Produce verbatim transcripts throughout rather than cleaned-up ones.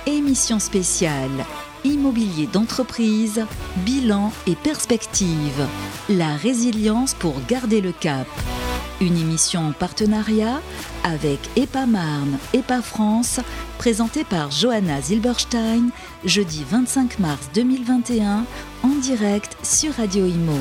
Émission spéciale Immobilier d'entreprise, bilan et perspective. La résilience pour garder le cap. Une émission en partenariat avec E P A Marne, E P A France, présentée par Johanna Zilberstein, jeudi vingt-cinq mars deux mille vingt et un, en direct sur Radio Imo.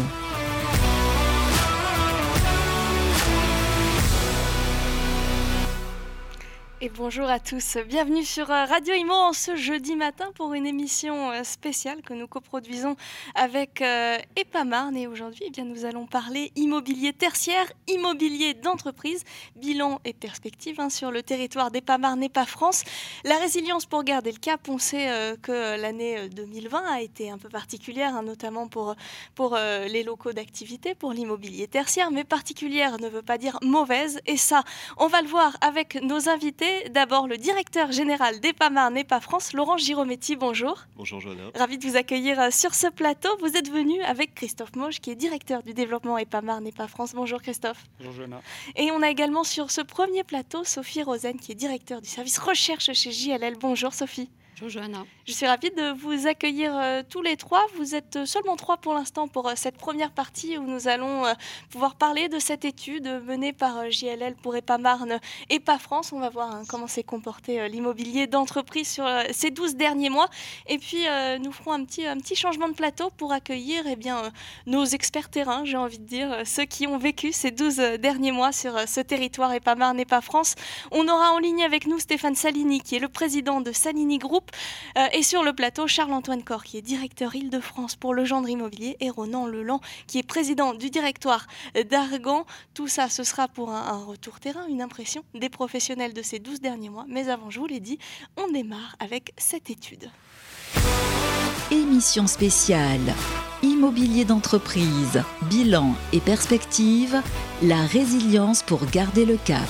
Et bonjour à tous, bienvenue sur Radio Imo en ce jeudi matin pour une émission spéciale que nous coproduisons avec E P A Marne. Et aujourd'hui, eh bien, nous allons parler immobilier tertiaire, immobilier d'entreprise, bilan et perspective hein, sur le territoire d'E P A Marne, E P A France. La résilience pour garder le cap, on sait euh, que l'année deux mille vingt a été un peu particulière, hein, notamment pour, pour euh, les locaux d'activité, pour l'immobilier tertiaire, mais particulière ne veut pas dire mauvaise. Et ça, on va le voir avec nos invités. D'abord, le directeur général d'E P A Marne, E P A France, Laurent Girometti, bonjour. Bonjour Johanna. Ravi de vous accueillir sur ce plateau. Vous êtes venu avec Christophe Moche, qui est directeur du développement E P A Marne, E P A France. Bonjour Christophe. Bonjour Johanna. Et on a également sur ce premier plateau Sophie Rosen, qui est directeur du service recherche chez J L L. Bonjour Sophie. Bonjour Johanna. Je suis ravie de vous accueillir euh, tous les trois. Vous êtes seulement trois pour l'instant pour euh, cette première partie où nous allons euh, pouvoir parler de cette étude menée par euh, J L L pour E P A Marne et E P A France. On va voir hein, comment s'est comporté euh, l'immobilier d'entreprise sur euh, ces douze derniers mois. Et puis euh, nous ferons un petit, un petit changement de plateau pour accueillir eh bien, euh, nos experts terrain, j'ai envie de dire, euh, ceux qui ont vécu ces douze derniers mois sur euh, ce territoire E P A Marne et E P A France. On aura en ligne avec nous Stéphane Salini, qui est le président de Salini Group. Euh, et sur le plateau, Charles-Antoine Corr, qui est directeur Île-de-France pour le Gendre Immobilier, et Ronan Leland, qui est président du directoire d'Argan. Tout ça, ce sera pour un, un retour terrain, une impression des professionnels de ces douze derniers mois. Mais avant, je vous l'ai dit, on démarre avec cette étude. Émission spéciale Immobilier d'entreprise, bilan et perspective. La résilience pour garder le cap.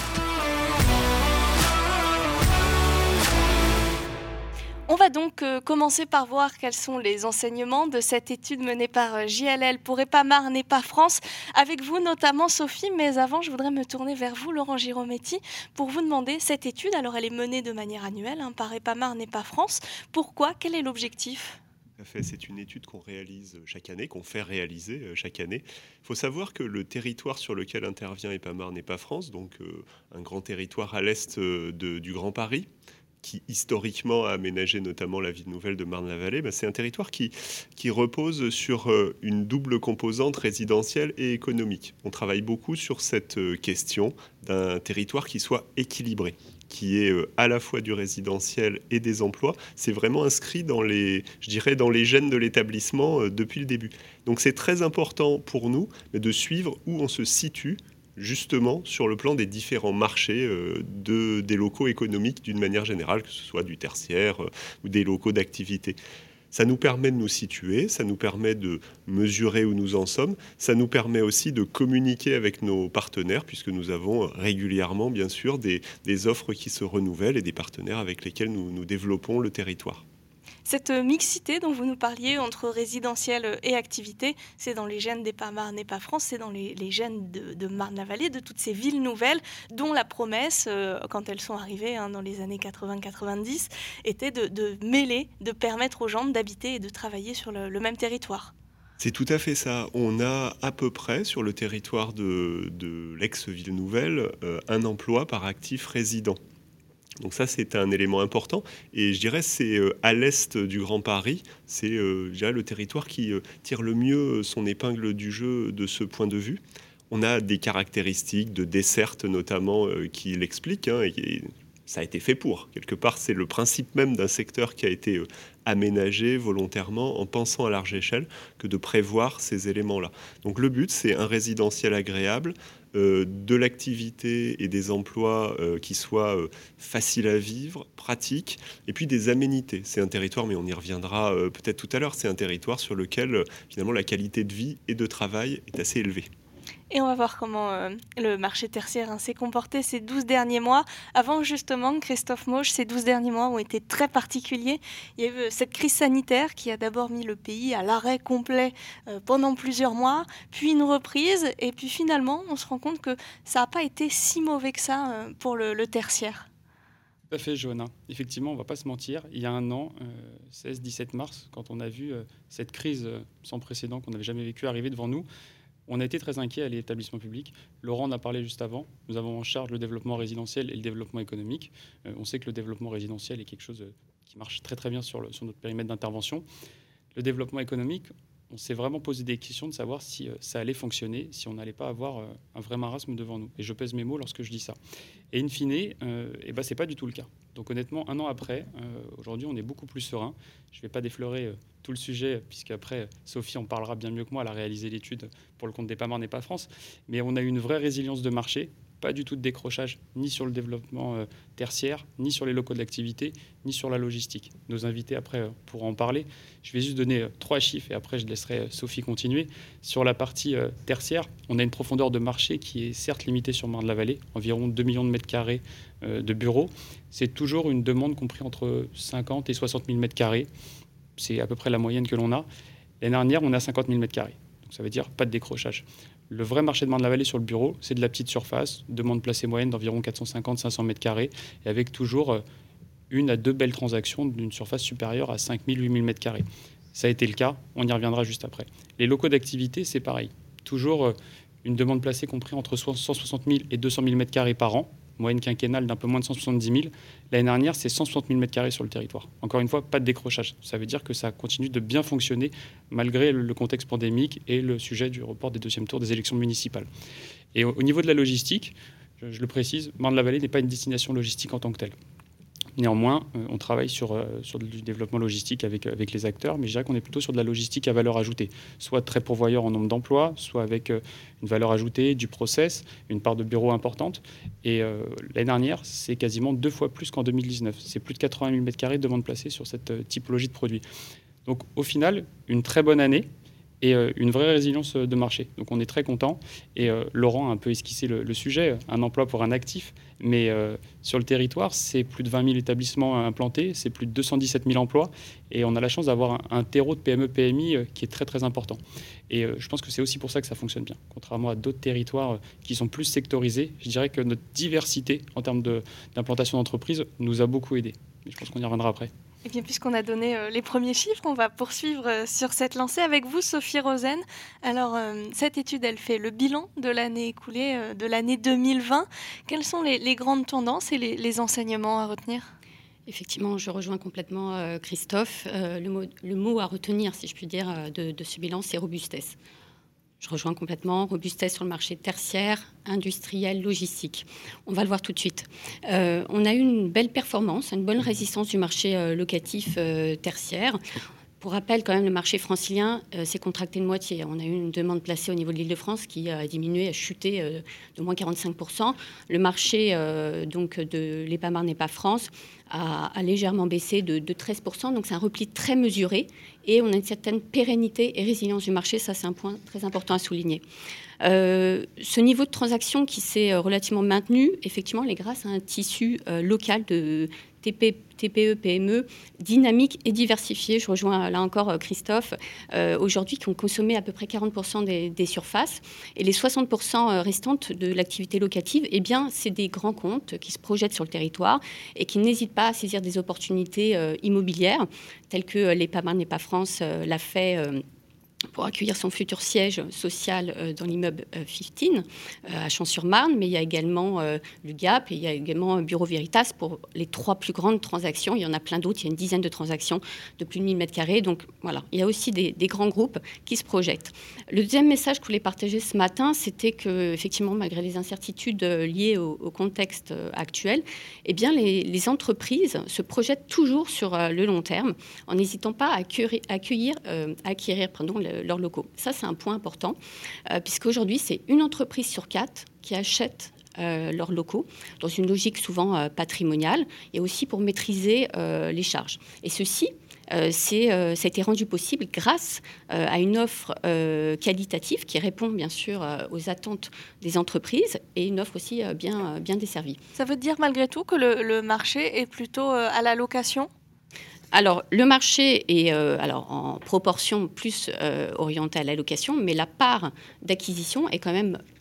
On va donc euh, commencer par voir quels sont les enseignements de cette étude menée par euh, J L L pour E P A Marne et E P A France, avec vous notamment Sophie, mais avant je voudrais me tourner vers vous Laurent Girometti pour vous demander cette étude. Alors elle est menée de manière annuelle hein, par E P A Marne et E P A France. Pourquoi ? Quel est l'objectif ? C'est une étude qu'on réalise chaque année, qu'on fait réaliser chaque année. Il faut savoir que le territoire sur lequel intervient E P A Marne et E P A France, donc euh, un grand territoire à l'est euh, de, du Grand Paris, qui historiquement a aménagé notamment la ville nouvelle de Marne-la-Vallée, ben c'est un territoire qui, qui repose sur une double composante résidentielle et économique. On travaille beaucoup sur cette question d'un territoire qui soit équilibré, qui est à la fois du résidentiel et des emplois. C'est vraiment inscrit dans les, je dirais, dans les gènes de l'établissement depuis le début. Donc c'est très important pour nous de suivre où on se situe justement sur le plan des différents marchés euh, de, des locaux économiques d'une manière générale, que ce soit du tertiaire euh, ou des locaux d'activité. Ça nous permet de nous situer, ça nous permet de mesurer où nous en sommes, ça nous permet aussi de communiquer avec nos partenaires, puisque nous avons régulièrement, bien sûr, des, des offres qui se renouvellent et des partenaires avec lesquels nous, nous développons le territoire. Cette mixité dont vous nous parliez entre résidentiel et activité, c'est dans les gènes d'E P A Marne et E P A France, c'est dans les, les gènes de, de Marne-la-Vallée, de toutes ces villes nouvelles dont la promesse, euh, quand elles sont arrivées hein, dans les années quatre-vingts quatre-vingt-dix, était de, de mêler, de permettre aux gens d'habiter et de travailler sur le, le même territoire. C'est tout à fait ça. On a à peu près sur le territoire de, de l'ex-ville nouvelle euh, un emploi par actif résident. Donc ça, c'est un élément important. Et je dirais c'est euh, à l'est du Grand Paris, c'est euh, je dirais, le territoire qui euh, tire le mieux son épingle du jeu de ce point de vue. On a des caractéristiques de desserte notamment euh, qui l'expliquent. Hein, et, et ça a été fait pour. Quelque part, c'est le principe même d'un secteur qui a été euh, aménagé volontairement en pensant à large échelle que de prévoir ces éléments-là. Donc le but, c'est un résidentiel agréable, Euh, de l'activité et des emplois euh, qui soient euh, faciles à vivre, pratiques, et puis des aménités. C'est un territoire, mais on y reviendra euh, peut-être tout à l'heure, c'est un territoire sur lequel euh, finalement la qualité de vie et de travail est assez élevée. Et on va voir comment euh, le marché tertiaire hein, s'est comporté ces douze derniers mois. Avant justement, Christophe Moche, ces douze derniers mois ont été très particuliers. Il y a eu cette crise sanitaire qui a d'abord mis le pays à l'arrêt complet euh, pendant plusieurs mois, puis une reprise, et puis finalement, on se rend compte que ça n'a pas été si mauvais que ça euh, pour le, le tertiaire. Tout à fait, Johanna. Effectivement, on ne va pas se mentir. Il y a un an, euh, seize dix-sept mars, quand on a vu euh, cette crise euh, sans précédent qu'on n'avait jamais vécue arriver devant nous, on a été très inquiets à l'établissement public. Laurent en a parlé juste avant. Nous avons en charge le développement résidentiel et le développement économique. Euh, on sait que le développement résidentiel est quelque chose euh, qui marche très très bien sur, le, sur notre périmètre d'intervention. Le développement économique, on s'est vraiment posé des questions de savoir si euh, ça allait fonctionner, si on n'allait pas avoir euh, un vrai marasme devant nous. Et je pèse mes mots lorsque je dis ça. Et in fine, euh, eh ben, ce n'est pas du tout le cas. Donc honnêtement, un an après, euh, aujourd'hui, on est beaucoup plus serein. Je ne vais pas déflorer euh, tout le sujet, puisqu'après, Sophie en parlera bien mieux que moi. Elle a réalisé l'étude pour le compte d'EPAMAR et pas France. Mais on a eu une vraie résilience de marché. Pas du tout de décrochage, ni sur le développement euh, tertiaire, ni sur les locaux de l'activité, ni sur la logistique. Nos invités, après, euh, pourront en parler. Je vais juste donner euh, trois chiffres et après, je laisserai euh, Sophie continuer. Sur la partie euh, tertiaire, on a une profondeur de marché qui est certes limitée sur Marne-la-Vallée, environ deux millions de mètres carrés euh, de bureaux. C'est toujours une demande comprise entre cinquante et soixante mille mètres carrés. C'est à peu près la moyenne que l'on a. L'année dernière, on a cinquante mille mètres carrés. Donc ça veut dire pas de décrochage. Le vrai marché de Marne-la-Vallée sur le bureau, c'est de la petite surface, demande placée moyenne d'environ quatre cent cinquante à cinq cents mètres carrés, et avec toujours une à deux belles transactions d'une surface supérieure à cinq mille à huit mille mètres carrés. Ça a été le cas, on y reviendra juste après. Les locaux d'activité, c'est pareil. Toujours une demande placée comprise entre cent soixante mille et deux cent mille mètres carrés par an, moyenne quinquennale d'un peu moins de cent soixante-dix mille. L'année dernière, c'est cent soixante mille mètres carrés sur le territoire. Encore une fois, pas de décrochage. Ça veut dire que ça continue de bien fonctionner malgré le contexte pandémique et le sujet du report des deuxièmes tours des élections municipales. Et au niveau de la logistique, je, je le précise, Marne-la-Vallée n'est pas une destination logistique en tant que telle. Néanmoins, on travaille sur, sur du développement logistique avec, avec les acteurs, mais je dirais qu'on est plutôt sur de la logistique à valeur ajoutée, soit très pourvoyeur en nombre d'emplois, soit avec une valeur ajoutée, du process, une part de bureaux importante. Et euh, l'année dernière, c'est quasiment deux fois plus qu'en deux mille dix-neuf. C'est plus de quatre-vingt mille mètres carrés de demande placée sur cette typologie de produits. Donc au final, une très bonne année et euh, une vraie résilience de marché. Donc on est très content. Et euh, Laurent a un peu esquissé le, le sujet, un emploi pour un actif. Mais euh, sur le territoire, c'est plus de vingt mille établissements implantés, c'est plus de deux cent dix-sept mille emplois. Et on a la chance d'avoir un, un terreau de P M E P M I euh, qui est très très important. Et euh, je pense que c'est aussi pour ça que ça fonctionne bien. Contrairement à d'autres territoires euh, qui sont plus sectorisés, je dirais que notre diversité en termes de, d'implantation d'entreprise nous a beaucoup aidés. Et je pense qu'on y reviendra après. Et bien, puisqu'on a donné euh, les premiers chiffres, on va poursuivre euh, sur cette lancée avec vous, Sophie Rosen. Alors, euh, cette étude, elle fait le bilan de l'année écoulée, euh, de l'année deux mille vingt. Quelles sont les, les grandes tendances et les, les enseignements à retenir ? Effectivement, je rejoins complètement euh, Christophe. Euh, le, mot, le mot à retenir, si je puis dire, de, de ce bilan, c'est robustesse. Je rejoins complètement, robustesse sur le marché tertiaire, industriel, logistique. On va le voir tout de suite. Euh, on a eu une belle performance, une bonne résistance du marché euh, locatif euh, tertiaire. Pour rappel, quand même, le marché francilien euh, s'est contracté de moitié. On a eu une demande placée au niveau de l'Île-de-France qui a diminué, a chuté euh, de moins quarante-cinq pour cent. Le marché euh, donc de l'EPAMAR n'est pas France a, a légèrement baissé de, de treize pour cent. Donc c'est un repli très mesuré et on a une certaine pérennité et résilience du marché. Ça, c'est un point très important à souligner. Euh, ce niveau de transaction qui s'est relativement maintenu, effectivement, est grâce à un tissu euh, local de T P, T P E, P M E, dynamique et diversifié. Je rejoins là encore Christophe, euh, aujourd'hui qui ont consommé à peu près quarante pour cent des, des surfaces. Et les soixante pour cent restantes de l'activité locative, eh bien, c'est des grands comptes qui se projettent sur le territoire et qui n'hésitent pas à saisir des opportunités euh, immobilières, telles que l'EPAMAR n'est pas France euh, l'a fait euh, pour accueillir son futur siège social euh, dans l'immeuble euh, quinze euh, à Champs-sur-Marne, mais il y a également euh, le Gap et il y a également Bureau Veritas pour les trois plus grandes transactions. Il y en a plein d'autres, il y a une dizaine de transactions de plus de mille mètres carrés. Donc voilà, il y a aussi des, des grands groupes qui se projettent. Le deuxième message que je voulais partager ce matin, c'était que, effectivement, malgré les incertitudes liées au, au contexte actuel, eh bien, les, les entreprises se projettent toujours sur le long terme en n'hésitant pas à accueillir, accueillir euh, acquérir pardon, le, leurs locaux. Ça, c'est un point important, euh, puisqu'aujourd'hui, c'est une entreprise sur quatre qui achète euh, leurs locaux, dans une logique souvent euh, patrimoniale, et aussi pour maîtriser euh, les charges. Et ceci, euh, c'est, euh, ça a été rendu possible grâce euh, à une offre euh, qualitative qui répond bien sûr euh, aux attentes des entreprises, et une offre aussi euh, bien, euh, bien desservie. Ça veut dire malgré tout que le, le marché est plutôt euh, à la location ? Alors, le marché est euh, alors, en proportion plus euh, orienté à la location, mais la part d'acquisition est quand même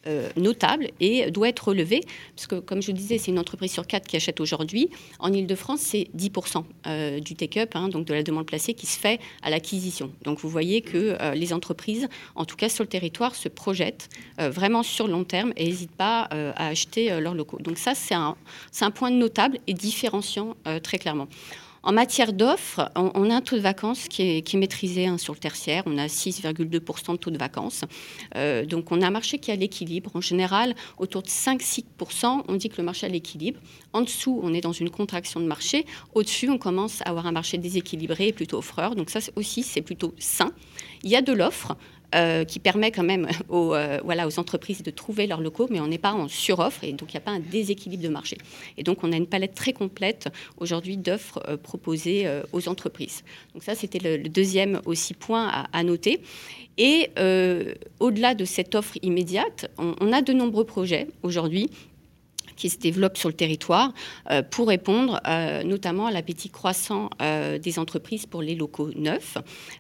euh, notable et doit être relevé, parce que, comme je vous disais, c'est une entreprise sur quatre qui achète aujourd'hui. En Ile-de-France, c'est dix pour cent euh, du take-up, hein, donc de la demande placée, qui se fait à l'acquisition. Donc, vous voyez que euh, les entreprises, en tout cas sur le territoire, se projettent euh, vraiment sur le long terme et n'hésitent pas euh, à acheter euh, leurs locaux. Donc ça, c'est un, c'est un point notable et différenciant euh, très clairement. En matière d'offres, on, on a un taux de vacances qui est, qui est maîtrisé hein, sur le tertiaire. On a six virgule deux pour cent de taux de vacances. Euh, donc, on a un marché qui est à l'équilibre. En général, autour de cinq à six pour cent, on dit que le marché est à l'équilibre. En dessous, on est dans une contraction de marché. Au-dessus, on commence à avoir un marché déséquilibré et plutôt offreur. Donc, ça aussi, c'est plutôt sain. Il y a de l'offre. Euh, qui permet quand même aux, euh, voilà, aux entreprises de trouver leurs locaux, mais on n'est pas en suroffre et donc il n'y a pas un déséquilibre de marché. Et donc on a une palette très complète aujourd'hui d'offres euh, proposées euh, aux entreprises. Donc ça, c'était le, le deuxième aussi point à, à noter. Et euh, au-delà de cette offre immédiate, on, on a de nombreux projets aujourd'hui qui se développent sur le territoire euh, pour répondre euh, notamment à l'appétit croissant euh, des entreprises pour les locaux neufs.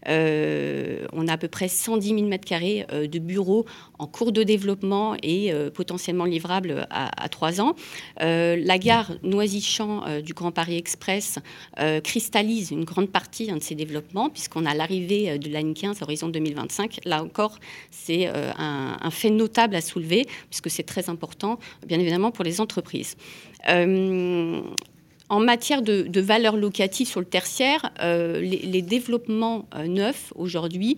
Euh, on a à peu près cent dix mille mètres carrés euh, de bureaux en cours de développement et euh, potentiellement livrables à, à trois ans. Euh, la gare Noisy-Champs euh, du Grand Paris Express euh, cristallise une grande partie hein, de ces développements, puisqu'on a l'arrivée de la ligne quinze à horizon deux mille vingt-cinq. Là encore, c'est euh, un, un fait notable à soulever, puisque c'est très important, bien évidemment, pour les entreprises. Euh, En matière de, de valeur locative sur le tertiaire, euh, les, les développements euh, neufs aujourd'hui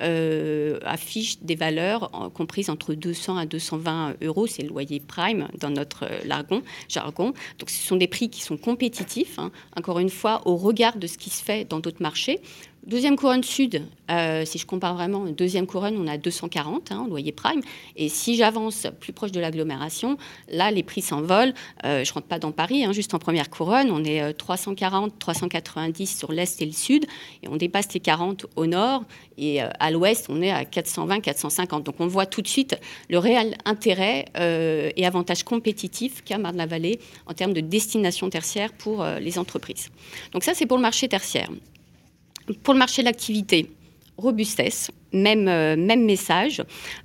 euh, affichent des valeurs en, comprises entre deux cents à deux cent vingt euros. C'est le loyer prime dans notre euh, jargon, jargon. Donc ce sont des prix qui sont compétitifs, hein, encore une fois, au regard de ce qui se fait dans d'autres marchés. Deuxième couronne sud, euh, si je compare vraiment, deuxième couronne, on a deux cent quarante, hein, loyer prime. Et si j'avance plus proche de l'agglomération, là, les prix s'envolent. Euh, je ne rentre pas dans Paris, hein, juste en première couronne. On est euh, trois cent quarante, trois cent quatre-vingt-dix sur l'est et le sud. Et on dépasse les quarante au nord. Et euh, à l'ouest, on est à quatre cent vingt, quatre cent cinquante. Donc on voit tout de suite le réel intérêt euh, et avantage compétitif qu'a Marne-la-Vallée en termes de destination tertiaire pour euh, les entreprises. Donc ça, c'est pour le marché tertiaire. Pour le marché de l'activité, robustesse, même, euh, même message.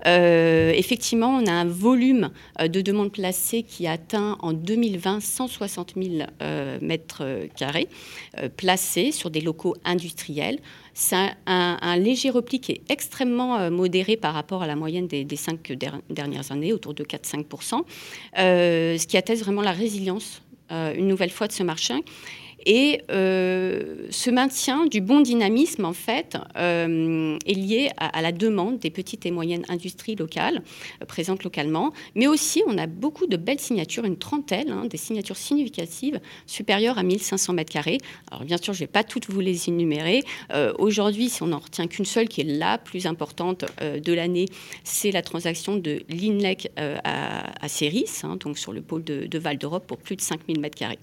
Euh, effectivement, on a un volume euh, de demandes placées qui a atteint en deux mille vingt cent soixante mille euh, mètres carrés euh, placés sur des locaux industriels. C'est un, un, un léger repli qui est extrêmement euh, modéré par rapport à la moyenne des, des cinq der- dernières années, autour de quatre à cinq pour cent, euh, ce qui atteste vraiment la résilience, euh, une nouvelle fois, de ce marché. Et euh, ce maintien du bon dynamisme, en fait, euh, est lié à, à la demande des petites et moyennes industries locales, euh, présentes localement. Mais aussi, on a beaucoup de belles signatures, une trentaine, hein, des signatures significatives supérieures à mille cinq cents mètres carrés. Alors, bien sûr, je ne vais pas toutes vous les énumérer. Euh, aujourd'hui, si on n'en retient qu'une seule, qui est la plus importante euh, de l'année, c'est la transaction de l'Inlec euh, à, à Céris, hein, donc sur le pôle de, de Val d'Europe, pour plus de cinq mille mètres carrés.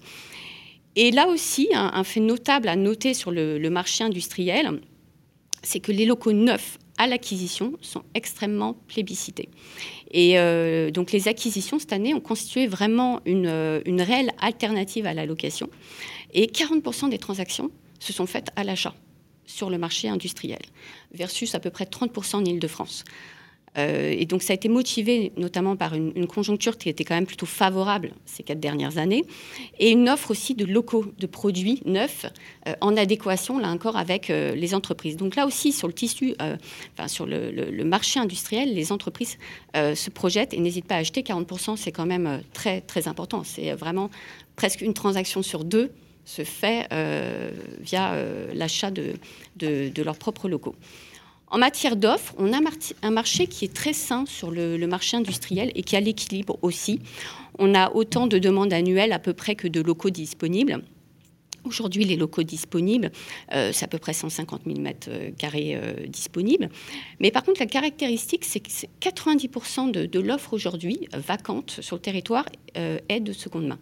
Et là aussi, un, un fait notable à noter sur le, le marché industriel, c'est que les locaux neufs à l'acquisition sont extrêmement plébiscités. Et euh, donc les acquisitions cette année ont constitué vraiment une, une réelle alternative à la location. Et quarante pour cent des transactions se sont faites à l'achat sur le marché industriel, versus à peu près trente pour cent en Île-de-France. Euh, et donc ça a été motivé notamment par une, une conjoncture qui était quand même plutôt favorable ces quatre dernières années, et une offre aussi de locaux, de produits neufs euh, en adéquation, là encore, avec euh, les entreprises. Donc là aussi, sur le tissu, euh, enfin, sur le, le, le marché industriel, les entreprises euh, se projettent et n'hésitent pas à acheter. quarante pour cent, c'est quand même très, très important. C'est vraiment presque une transaction sur deux se fait euh, via euh, l'achat de, de, de leurs propres locaux. En matière d'offres, on a un marché qui est très sain sur le, le marché industriel et qui a l'équilibre aussi. On a autant de demandes annuelles à peu près que de locaux disponibles. Aujourd'hui, les locaux disponibles, euh, c'est à peu près cent cinquante mille mètres carrés euh, disponibles. Mais par contre, la caractéristique, c'est que quatre-vingt-dix pour cent de, de l'offre aujourd'hui euh, vacante sur le territoire euh, est de seconde main.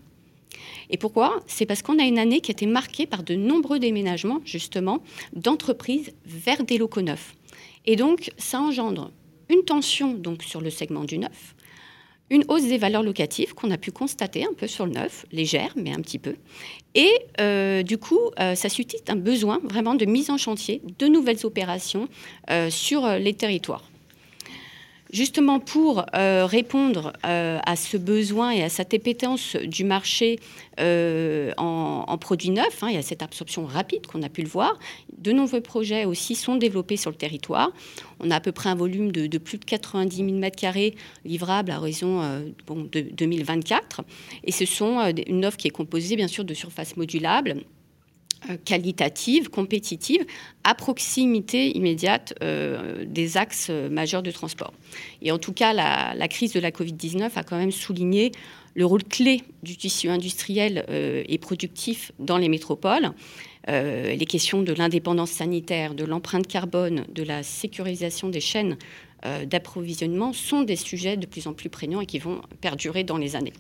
Et pourquoi ? C'est parce qu'on a une année qui a été marquée par de nombreux déménagements, justement, d'entreprises vers des locaux neufs. Et donc, ça engendre une tension donc, sur le segment du neuf, une hausse des valeurs locatives qu'on a pu constater un peu sur le neuf, légère, mais un petit peu. Et euh, du coup, euh, ça suscite un besoin vraiment de mise en chantier de nouvelles opérations euh, sur les territoires. Justement, pour euh, répondre euh, à ce besoin et à cette appétence du marché euh, en, en produits neufs, hein, et à cette absorption rapide qu'on a pu le voir, de nombreux projets aussi sont développés sur le territoire. On a à peu près un volume de, de plus de quatre-vingt-dix mille mètres carrés livrables à horizon euh, bon, de deux mille vingt-quatre. Et ce sont euh, une offre qui est composée, bien sûr, de surfaces modulables, qualitative, compétitive, à proximité immédiate euh, des axes majeurs de transport. Et en tout cas, la, la crise de la covid dix-neuf a quand même souligné le rôle clé du tissu industriel euh, et productif dans les métropoles. Euh, les questions de l'indépendance sanitaire, de l'empreinte carbone, de la sécurisation des chaînes euh, d'approvisionnement sont des sujets de plus en plus prégnants et qui vont perdurer dans les années.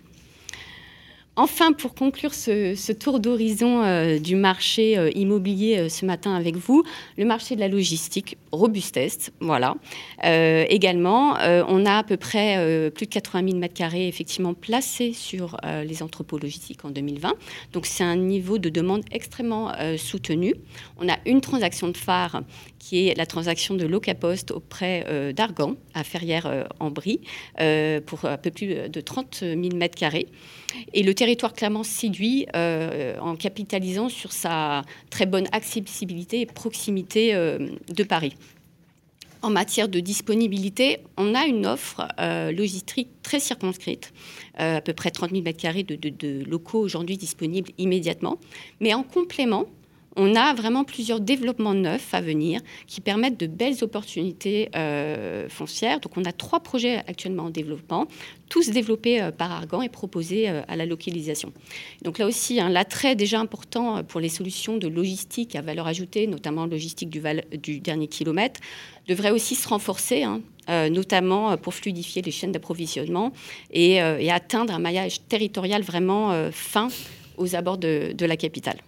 Enfin, pour conclure ce, ce tour d'horizon euh, du marché euh, immobilier euh, ce matin avec vous, le marché de la logistique, robustesse, voilà. Euh, également, euh, on a à peu près euh, plus de quatre-vingt mille mètres carrés effectivement placés sur euh, les entrepôts logistiques en deux mille vingt. Donc, c'est un niveau de demande extrêmement euh, soutenu. On a une transaction de phare qui est la transaction de Locapost auprès euh, d'Argan, à Ferrières-en-Brie, euh, pour un peu plus de trente mille mètres carrés. Et le territoire clairement séduit euh, en capitalisant sur sa très bonne accessibilité et proximité euh, de Paris. En matière de disponibilité, on a une offre euh, logistique très circonscrite, euh, à peu près trente mille mètres carrés de, de, de locaux aujourd'hui disponibles immédiatement. Mais en complément, on a vraiment plusieurs développements neufs à venir qui permettent de belles opportunités euh, foncières. Donc, on a trois projets actuellement en développement, tous développés euh, par Argan et proposés euh, à la localisation. Donc là aussi, hein, l'attrait déjà important pour les solutions de logistique à valeur ajoutée, notamment logistique du, val- du dernier kilomètre, devrait aussi se renforcer, hein, euh, notamment pour fluidifier les chaînes d'approvisionnement et, euh, et atteindre un maillage territorial vraiment euh, fin aux abords de, de la capitale.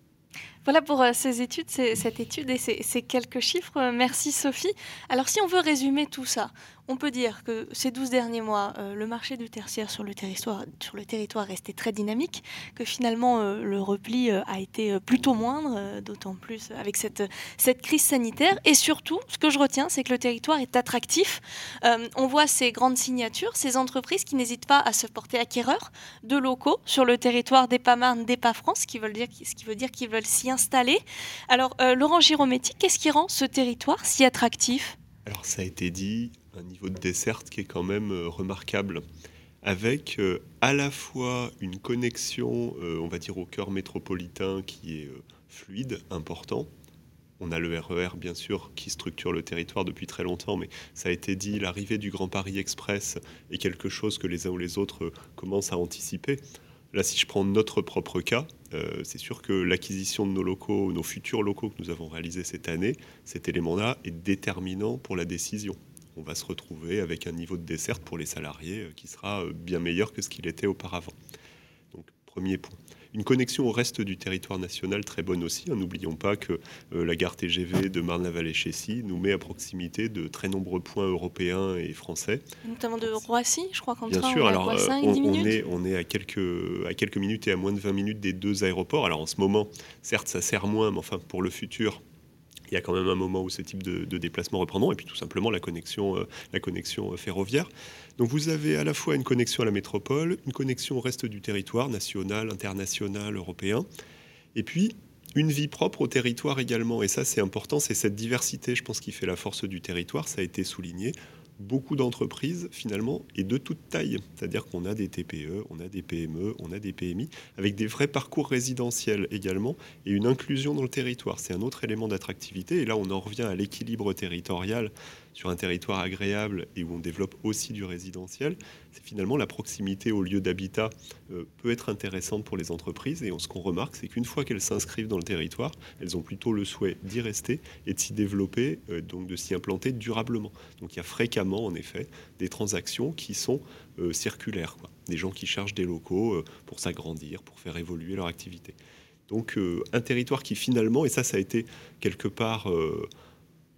Voilà pour euh, ces études, ces, cette étude et ces, ces quelques chiffres. Merci Sophie. Alors si on veut résumer tout ça, on peut dire que ces douze derniers mois, euh, le marché du tertiaire sur le territoire, sur le territoire restait très dynamique, que finalement euh, le repli euh, a été plutôt moindre, euh, d'autant plus avec cette, cette crise sanitaire. Et surtout, ce que je retiens, c'est que le territoire est attractif. Euh, on voit ces grandes signatures, ces entreprises qui n'hésitent pas à se porter acquéreurs de locaux sur le territoire d'EPAMarne, d'EPAFrance, ce qui veut dire, ce qui veut dire qu'ils veulent s'y installer. Alors, euh, Laurent Girometti, qu'est-ce qui rend ce territoire si attractif ? Alors, ça a été dit, un niveau de desserte qui est quand même euh, remarquable, avec euh, à la fois une connexion, euh, on va dire, au cœur métropolitain qui est euh, fluide, important. On a le R E R, bien sûr, qui structure le territoire depuis très longtemps, mais ça a été dit, l'arrivée du Grand Paris Express est quelque chose que les uns ou les autres euh, commencent à anticiper. Là, si je prends notre propre cas, euh, c'est sûr que l'acquisition de nos locaux, nos futurs locaux que nous avons réalisés cette année, cet élément-là est déterminant pour la décision. On va se retrouver avec un niveau de desserte pour les salariés qui sera bien meilleur que ce qu'il était auparavant. Donc, premier point. Une connexion au reste du territoire national très bonne aussi. Hein. N'oublions pas que euh, la gare T G V de Marne-la-Vallée-Chessy nous met à proximité de très nombreux points européens et français. Notamment de Roissy, je crois qu'en Bien train, sûr, on est alors, à quoi, cinq, on, dix minutes on, est, on est à quelques, à quelques minutes et à moins de vingt minutes des deux aéroports. Alors en ce moment, certes, ça sert moins, mais enfin pour le futur, il y a quand même un moment où ce type de, de déplacements reprendront, et puis tout simplement la connexion, euh, la connexion ferroviaire. Donc vous avez à la fois une connexion à la métropole, une connexion au reste du territoire, national, international, européen, et puis une vie propre au territoire également. Et ça, c'est important, c'est cette diversité, je pense, qui fait la force du territoire, ça a été souligné. Beaucoup d'entreprises, finalement, et de toute taille. C'est-à-dire qu'on a des T P E, on a des P M E, on a des P M I, avec des vrais parcours résidentiels également, et une inclusion dans le territoire. C'est un autre élément d'attractivité. Et là, on en revient à l'équilibre territorial sur un territoire agréable et où on développe aussi du résidentiel. C'est finalement la proximité au lieu d'habitat euh, peut être intéressante pour les entreprises. Et on, ce qu'on remarque, c'est qu'une fois qu'elles s'inscrivent dans le territoire, elles ont plutôt le souhait d'y rester et de s'y développer, euh, donc de s'y implanter durablement. Donc il y a fréquemment, en effet, des transactions qui sont euh, circulaires, quoi. Des gens qui cherchent des locaux euh, pour s'agrandir, pour faire évoluer leur activité. Donc euh, un territoire qui finalement, et ça, ça a été quelque part... Euh,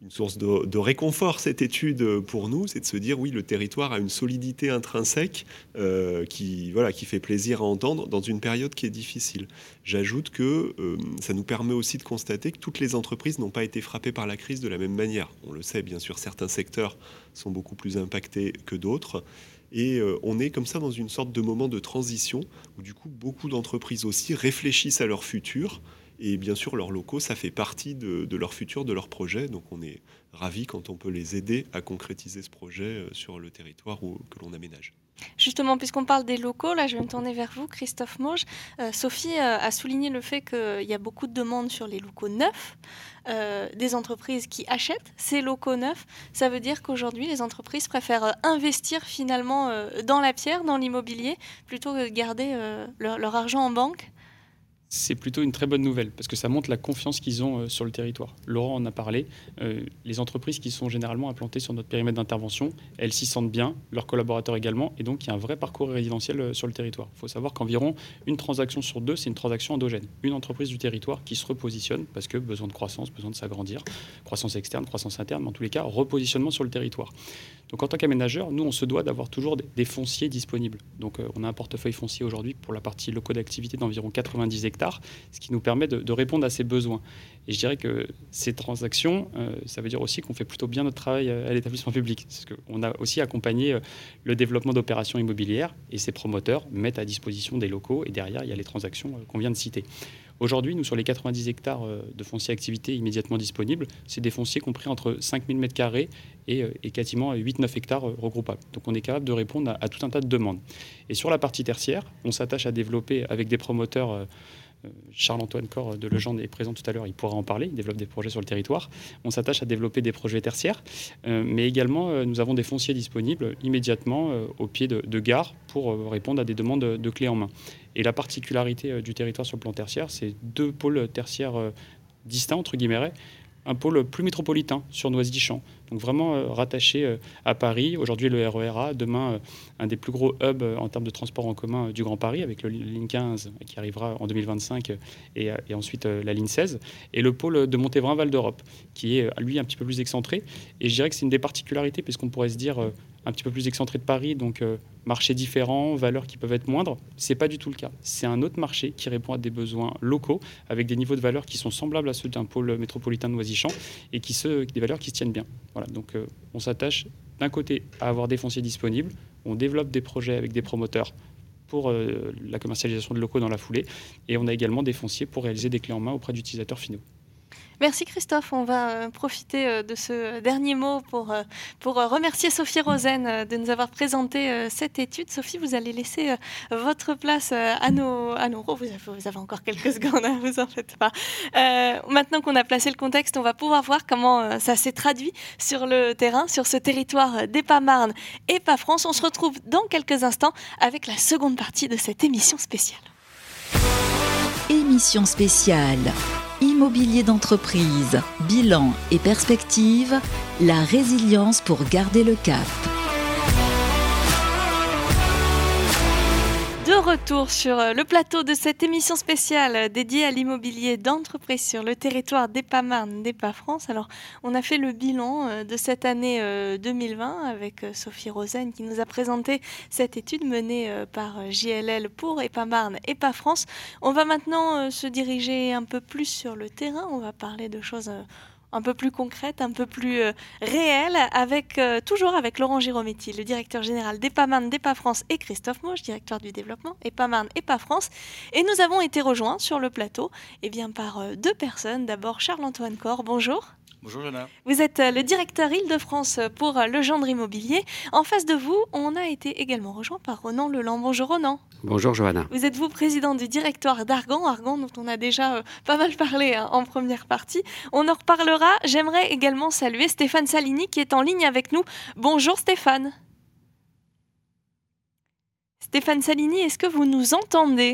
une source de, de réconfort, cette étude, pour nous, c'est de se dire, oui, le territoire a une solidité intrinsèque euh, qui, voilà, qui fait plaisir à entendre dans une période qui est difficile. J'ajoute que euh, ça nous permet aussi de constater que toutes les entreprises n'ont pas été frappées par la crise de la même manière. On le sait, bien sûr, certains secteurs sont beaucoup plus impactés que d'autres. Et euh, on est comme ça dans une sorte de moment de transition où, du coup, beaucoup d'entreprises aussi réfléchissent à leur futur. Et bien sûr, leurs locaux, ça fait partie de, de leur futur, de leur projet. Donc on est ravis quand on peut les aider à concrétiser ce projet sur le territoire où, que l'on aménage. Justement, puisqu'on parle des locaux, là je vais me tourner vers vous, Christophe Mauge. Euh, Sophie euh, a souligné le fait qu'il y a beaucoup de demandes sur les locaux neufs, euh, des entreprises qui achètent ces locaux neufs. Ça veut dire qu'aujourd'hui, les entreprises préfèrent investir finalement euh, dans la pierre, dans l'immobilier, plutôt que de garder euh, leur, leur argent en banque. C'est plutôt une très bonne nouvelle parce que ça montre la confiance qu'ils ont euh, sur le territoire. Laurent en a parlé. Euh, les entreprises qui sont généralement implantées sur notre périmètre d'intervention, elles s'y sentent bien, leurs collaborateurs également, et donc il y a un vrai parcours résidentiel euh, sur le territoire. Il faut savoir qu'environ une transaction sur deux, c'est une transaction endogène. Une entreprise du territoire qui se repositionne parce que besoin de croissance, besoin de s'agrandir, croissance externe, croissance interne, mais en tous les cas, repositionnement sur le territoire. Donc en tant qu'aménageur, nous, on se doit d'avoir toujours des fonciers disponibles. Donc euh, on a un portefeuille foncier aujourd'hui pour la partie locaux d'activité d'environ quatre-vingt-dix hectares, ce qui nous permet de, de répondre à ces besoins. Et je dirais que ces transactions, euh, ça veut dire aussi qu'on fait plutôt bien notre travail à l'établissement public. Parce qu'on a aussi accompagné euh, le développement d'opérations immobilières et ces promoteurs mettent à disposition des locaux et derrière, il y a les transactions euh, qu'on vient de citer. Aujourd'hui, nous, sur les quatre-vingt-dix hectares de fonciers activité immédiatement disponibles, c'est des fonciers compris entre cinq mille mètres carrés et, et quasiment huit neuf hectares regroupables. Donc on est capable de répondre à, à tout un tas de demandes. Et sur la partie tertiaire, on s'attache à développer avec des promoteurs... Euh, Charles-Antoine Corr de Legendre est présent tout à l'heure, il pourra en parler, il développe des projets sur le territoire. On s'attache à développer des projets tertiaires, euh, mais également euh, nous avons des fonciers disponibles immédiatement euh, au pied de, de gares pour euh, répondre à des demandes de, de clés en main. Et la particularité euh, du territoire sur le plan tertiaire, c'est deux pôles tertiaires euh, distincts, entre guillemets, un pôle plus métropolitain sur Noisy-Champs, donc vraiment euh, rattaché euh, à Paris. Aujourd'hui, le R E R A, demain, euh, un des plus gros hubs euh, en termes de transport en commun euh, du Grand Paris, avec le ligne quinze qui arrivera en deux mille vingt-cinq euh, et, euh, et ensuite euh, la ligne seize, et le pôle de Montévrain-Val d'Europe, qui est, lui, un petit peu plus excentré. Et je dirais que c'est une des particularités, puisqu'on pourrait se dire... Euh, un petit peu plus excentré de Paris, donc euh, marchés différents, valeurs qui peuvent être moindres. Ce n'est pas du tout le cas. C'est un autre marché qui répond à des besoins locaux, avec des niveaux de valeurs qui sont semblables à ceux d'un pôle métropolitain de Noisy-Champs, et qui se, des valeurs qui se tiennent bien. Voilà, donc euh, on s'attache d'un côté à avoir des fonciers disponibles, on développe des projets avec des promoteurs pour euh, la commercialisation de locaux dans la foulée, et on a également des fonciers pour réaliser des clés en main auprès d'utilisateurs finaux. Merci Christophe, on va profiter de ce dernier mot pour, pour remercier Sophie Rosen de nous avoir présenté cette étude. Sophie, vous allez laisser votre place à nos... À nos... Oh, vous, avez, vous avez encore quelques secondes, hein, vous en faites pas. Euh, maintenant qu'on a placé le contexte, on va pouvoir voir comment ça s'est traduit sur le terrain, sur ce territoire d'Épamarne et pas France. On se retrouve dans quelques instants avec la seconde partie de cette émission spéciale. Émission spéciale. Immobilier d'entreprise, bilan et perspective, la résilience pour garder le cap. De retour sur le plateau de cette émission spéciale dédiée à l'immobilier d'entreprise sur le territoire d'Épamarne, d'Épa France. Alors, on a fait le bilan de cette année deux mille vingt avec Sophie Rosen qui nous a présenté cette étude menée par J L L pour Épamarne, Épa France. On va maintenant se diriger un peu plus sur le terrain. On va parler de choses un peu plus concrète, un peu plus euh, réelle, avec, euh, toujours avec Laurent Girometti, le directeur général d'Épamarne, d'Épa France, et Christophe Mauge, directeur du développement, Épamarne, Épa France. Et nous avons été rejoints sur le plateau eh bien, par euh, deux personnes. D'abord, Charles-Antoine Corr, bonjour. Bonjour Johanna. Vous êtes le directeur Île-de-France pour Legendre Immobilier. En face de vous, on a été également rejoint par Ronan Leland. Bonjour Ronan. Bonjour Johanna. Vous êtes vous président du directoire d'Argan, Argan dont on a déjà euh, pas mal parlé hein, en première partie. On en reparlera. J'aimerais également saluer Stéphane Salini qui est en ligne avec nous. Bonjour Stéphane. Stéphane Salini, est-ce que vous nous entendez ?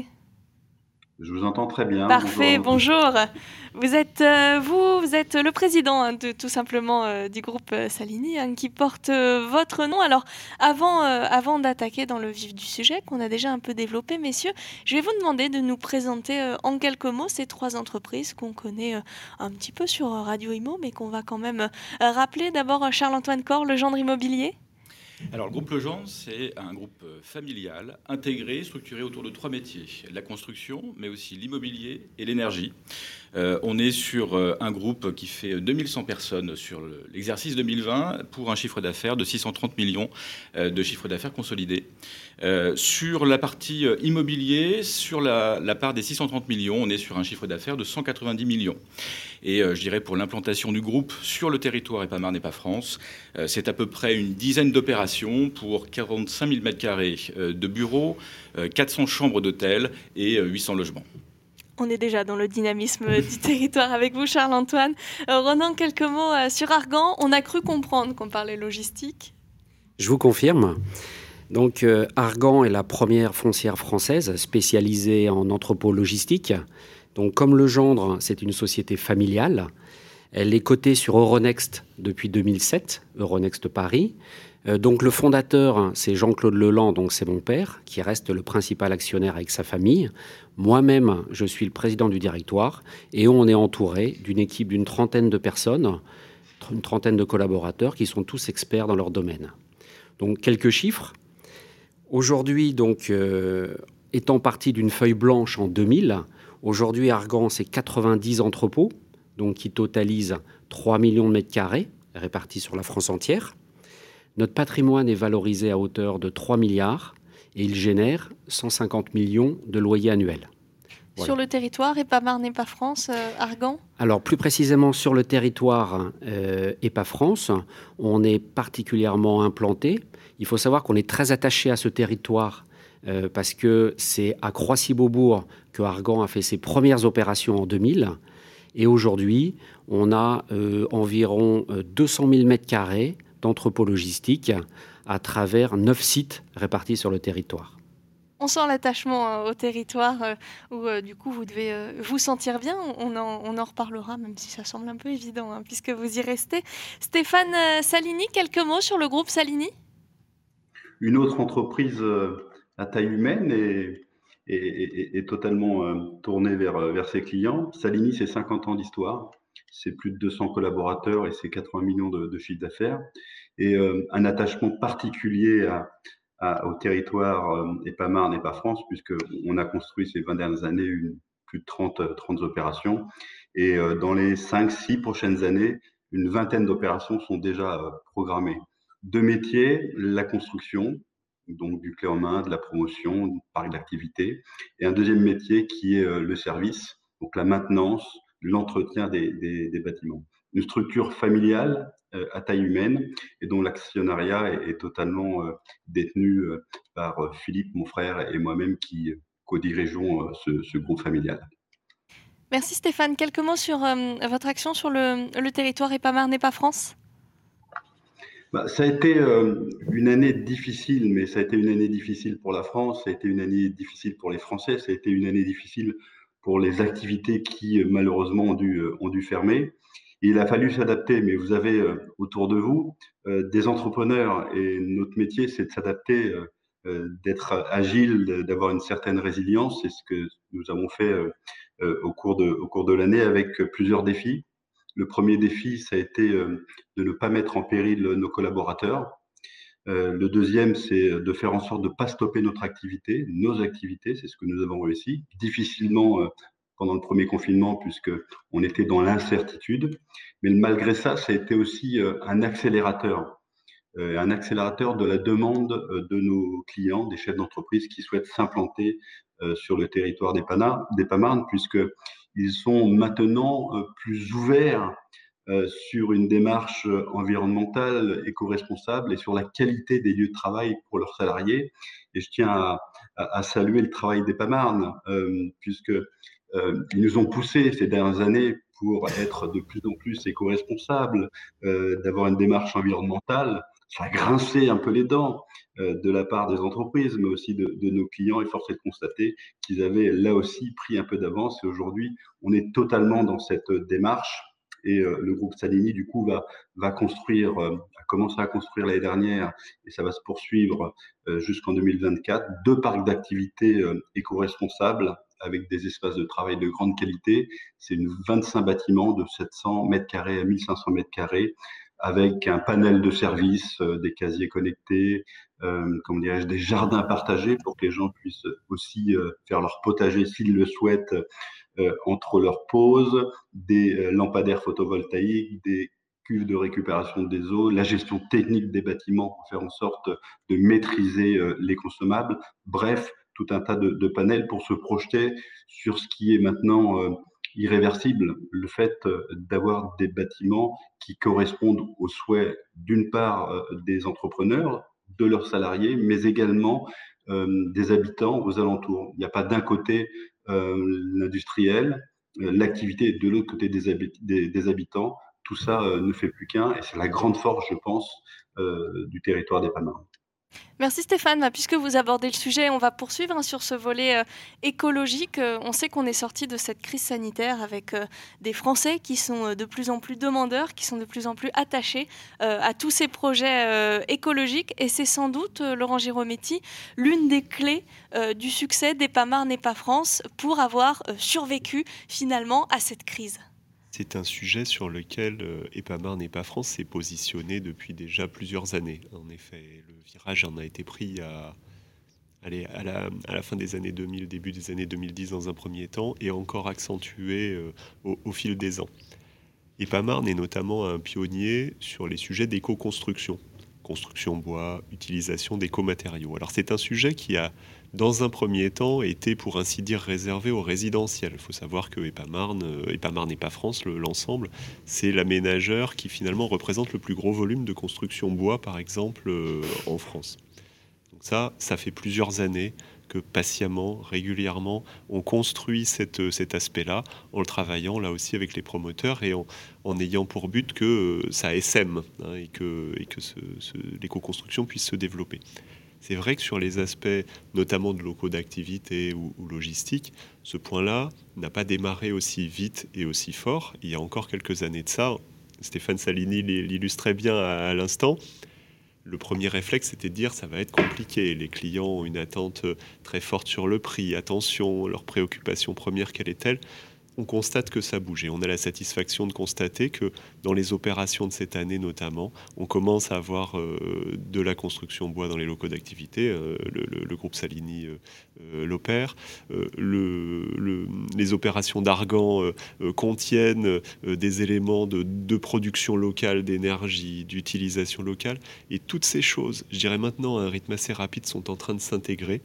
Je vous entends très bien. Parfait, Bonjour. bonjour. Vous êtes, euh, vous, vous êtes le président hein, de, tout simplement euh, du groupe euh, Salini hein, qui porte euh, votre nom. Alors, avant, euh, avant d'attaquer dans le vif du sujet qu'on a déjà un peu développé, messieurs, je vais vous demander de nous présenter euh, en quelques mots ces trois entreprises qu'on connaît euh, un petit peu sur euh, Radio Imo, mais qu'on va quand même euh, rappeler. D'abord, euh, Charles-Antoine Corr, le gendre immobilier. Alors, le groupe Legendre, c'est un groupe familial, intégré, structuré autour de trois métiers. La construction, mais aussi l'immobilier et l'énergie. Euh, on est sur euh, un groupe qui fait deux mille cent personnes sur le- l'exercice deux mille vingt pour un chiffre d'affaires de six cent trente millions euh, de chiffre d'affaires consolidé. Euh, sur la partie euh, immobilier, sur la, la part des six cent trente millions, on est sur un chiffre d'affaires de cent quatre-vingt-dix millions. Et euh, je dirais pour l'implantation du groupe sur le territoire EPAMarne et pas France, euh, c'est à peu près une dizaine d'opérations pour quarante-cinq mille mètres carrés euh, de bureaux, euh, quatre cents chambres d'hôtel et euh, huit cents logements. On est déjà dans le dynamisme du territoire avec vous, Charles-Antoine. Euh, Ronan, quelques mots euh, sur Argan. On a cru comprendre qu'on parlait logistique. Je vous confirme. Donc, euh, Argan est la première foncière française spécialisée en entrepôt logistique. Donc, comme Le Gendre, c'est une société familiale. Elle est cotée sur Euronext depuis deux mille sept, Euronext Paris. Euh, donc, le fondateur, c'est Jean-Claude Leland, donc c'est mon père, qui reste le principal actionnaire avec sa famille. Moi-même, je suis le président du directoire et on est entouré d'une équipe d'une trentaine de personnes, une trentaine de collaborateurs qui sont tous experts dans leur domaine. Donc, quelques chiffres. Aujourd'hui, donc, euh, étant parti d'une feuille blanche en deux mille, aujourd'hui, Argan, c'est quatre-vingt-dix entrepôts, donc qui totalisent trois millions de mètres carrés, répartis sur la France entière. Notre patrimoine est valorisé à hauteur de trois milliards et il génère cent cinquante millions de loyers annuels. Voilà. Sur le territoire, et pas Marne et pas France, euh, Argan. Alors, plus précisément sur le territoire euh, et pas France, on est particulièrement implanté. Il faut savoir qu'on est très attaché à ce territoire euh, parce que c'est à Croissy-Beaubourg que Argan a fait ses premières opérations en deux mille. Et aujourd'hui, on a euh, environ deux cent mille mètres carrés d'entrepôts logistiques à travers neuf sites répartis sur le territoire. On sent l'attachement euh, au territoire euh, où euh, du coup vous devez euh, vous sentir bien. On en, on en reparlera, même si ça semble un peu évident, hein, puisque vous y restez. Stéphane euh, Salini, quelques mots sur le groupe Salini? Une autre entreprise euh, à taille humaine et, et, et- et totalement euh, tournée vers, euh, vers ses clients. Salini, c'est cinquante ans d'histoire, c'est plus de deux cents collaborateurs et c'est quatre-vingts millions de, de chiffre d'affaires. Et euh, un attachement particulier à, à- au territoire euh, EPAMarne et pas France, puisqu'on a construit ces vingt dernières années une, plus de trente, euh, trente opérations. Et euh, dans les cinq six prochaines années, une vingtaine d'opérations sont déjà euh, programmées. Deux métiers, la construction, donc du clé en main, de la promotion, du parc d'activité, et un deuxième métier qui est euh, le service, donc la maintenance, l'entretien des, des- des bâtiments. Une structure familiale euh, à taille humaine et dont l'actionnariat est, est totalement euh, détenu euh, par euh, Philippe, mon frère, et moi-même qui co-dirigeons euh, ce, ce groupe familial. Merci Stéphane. Quelques mots sur euh, votre action sur le, le territoire et pas Marne et pas France? Bah, ça a été euh, une année difficile, mais ça a été une année difficile pour la France, ça a été une année difficile pour les Français, ça a été une année difficile pour les activités qui, euh, malheureusement, ont dû, euh, ont dû fermer. Et il a fallu s'adapter, mais vous avez euh, autour de vous euh, des entrepreneurs et notre métier, c'est de s'adapter, euh, euh, d'être agile, de- d'avoir une certaine résilience. C'est ce que nous avons fait euh, euh, au cours de, au cours de l'année avec euh, plusieurs défis. Le premier défi, ça a été euh, de ne pas mettre en péril nos collaborateurs. Euh, le deuxième, c'est de faire en sorte de ne pas stopper notre activité, nos activités, c'est ce que nous avons réussi, difficilement euh, pendant le premier confinement, puisqu'on était dans l'incertitude. Mais malgré ça, ça a été aussi euh, un accélérateur, euh, un accélérateur de la demande euh, de nos clients, des chefs d'entreprise qui souhaitent s'implanter euh, sur le territoire des Pana- des Pamarnes, puisqu'ils sont maintenant euh, plus ouverts euh, sur une démarche euh, environnementale, éco-responsable et sur la qualité des lieux de travail pour leurs salariés. Et je tiens à, à- à saluer le travail des Pamarnes, euh, puisque euh, ils nous ont poussé ces dernières années pour être de plus en plus éco-responsables, euh, d'avoir une démarche environnementale. ça a grincé un peu les dents euh, de la part des entreprises, mais aussi de, de nos clients, et force est de constater qu'ils avaient là aussi pris un peu d'avance. Et aujourd'hui, on est totalement dans cette démarche. Et euh, le groupe Salini, du coup, va, va construire, euh, a commencé à construire l'année dernière, et ça va se poursuivre euh, jusqu'en deux mille vingt-quatre, deux parcs d'activités euh, éco-responsables avec des espaces de travail de grande qualité. C'est une vingt-cinq bâtiments de sept cents mètres carrés à mille cinq cents mètres carrés, avec un panel de services, euh, des casiers connectés, euh, comment dirais-je, des jardins partagés pour que les gens puissent aussi euh, faire leur potager s'ils le souhaitent euh, entre leurs pauses, des euh, lampadaires photovoltaïques, des cuves de récupération des eaux, la gestion technique des bâtiments pour faire en sorte de maîtriser euh, les consommables. Bref, tout un tas de, de panels pour se projeter sur ce qui est maintenant euh, irréversible, le fait euh, d'avoir des bâtiments qui correspondent aux souhaits d'une part euh, des entrepreneurs, de leurs salariés, mais également euh, des habitants aux alentours. Il n'y a pas d'un côté euh, l'industriel, euh, l'activité, de l'autre côté des, habit des, des habitants. Tout ça euh, ne fait plus qu'un, et c'est la grande force, je pense, euh, du territoire des Pas-Marins. Merci Stéphane. Bah, puisque vous abordez le sujet, on va poursuivre hein, sur ce volet euh, écologique. Euh, on sait qu'on est sorti de cette crise sanitaire avec euh, des Français qui sont euh, de plus en plus demandeurs, qui sont de plus en plus attachés euh, à tous ces projets euh, écologiques. Et c'est sans doute, euh, Laurent Girometti, l'une des clés euh, du succès des Pas Marne et Pas France pour avoir euh, survécu finalement à cette crise. C'est un sujet sur lequel euh, Et Pas Marne et Pas France s'est positionné depuis déjà plusieurs années. En effet, le virage en a été pris à, allez, à, la, à la fin des années deux mille, début des années deux mille dix dans un premier temps, et encore accentué euh, au, au fil des ans. Et Pas Marne est notamment un pionnier sur les sujets d'éco-construction. Construction bois, utilisation d'éco-matériaux. Alors c'est un sujet qui a, dans un premier temps, été pour ainsi dire réservé aux résidentiels. Il faut savoir que Et Pas Marne, Et Pas Marne et Pas France, l'ensemble, c'est l'aménageur qui finalement représente le plus gros volume de construction bois, par exemple, euh, en France. Donc ça, ça fait plusieurs années que patiemment, régulièrement, on construit cette, cet aspect-là en le travaillant là aussi avec les promoteurs et en, en ayant pour but que ça essaime hein, et que, et que ce, ce, l'éco-construction puisse se développer. C'est vrai que sur les aspects notamment de locaux d'activité ou, ou logistique, ce point-là n'a pas démarré aussi vite et aussi fort. Il y a encore quelques années de ça, Stéphane Salini l'illustrait bien à, à l'instant. Le premier réflexe, c'était de dire ça va être compliqué. Les clients ont une attente très forte sur le prix. Attention, leur préoccupation première, quelle est-elle ? On constate que ça bouge. Et on a la satisfaction de constater que dans les opérations de cette année notamment, on commence à avoir euh, de la construction bois dans les locaux d'activité. Euh, le, le, le groupe Salini euh, euh, l'opère. Euh, le, le, les opérations d'Argan euh, euh, contiennent euh, des éléments de, de production locale, d'énergie, d'utilisation locale. Et toutes ces choses, je dirais maintenant à un rythme assez rapide, sont en train de s'intégrer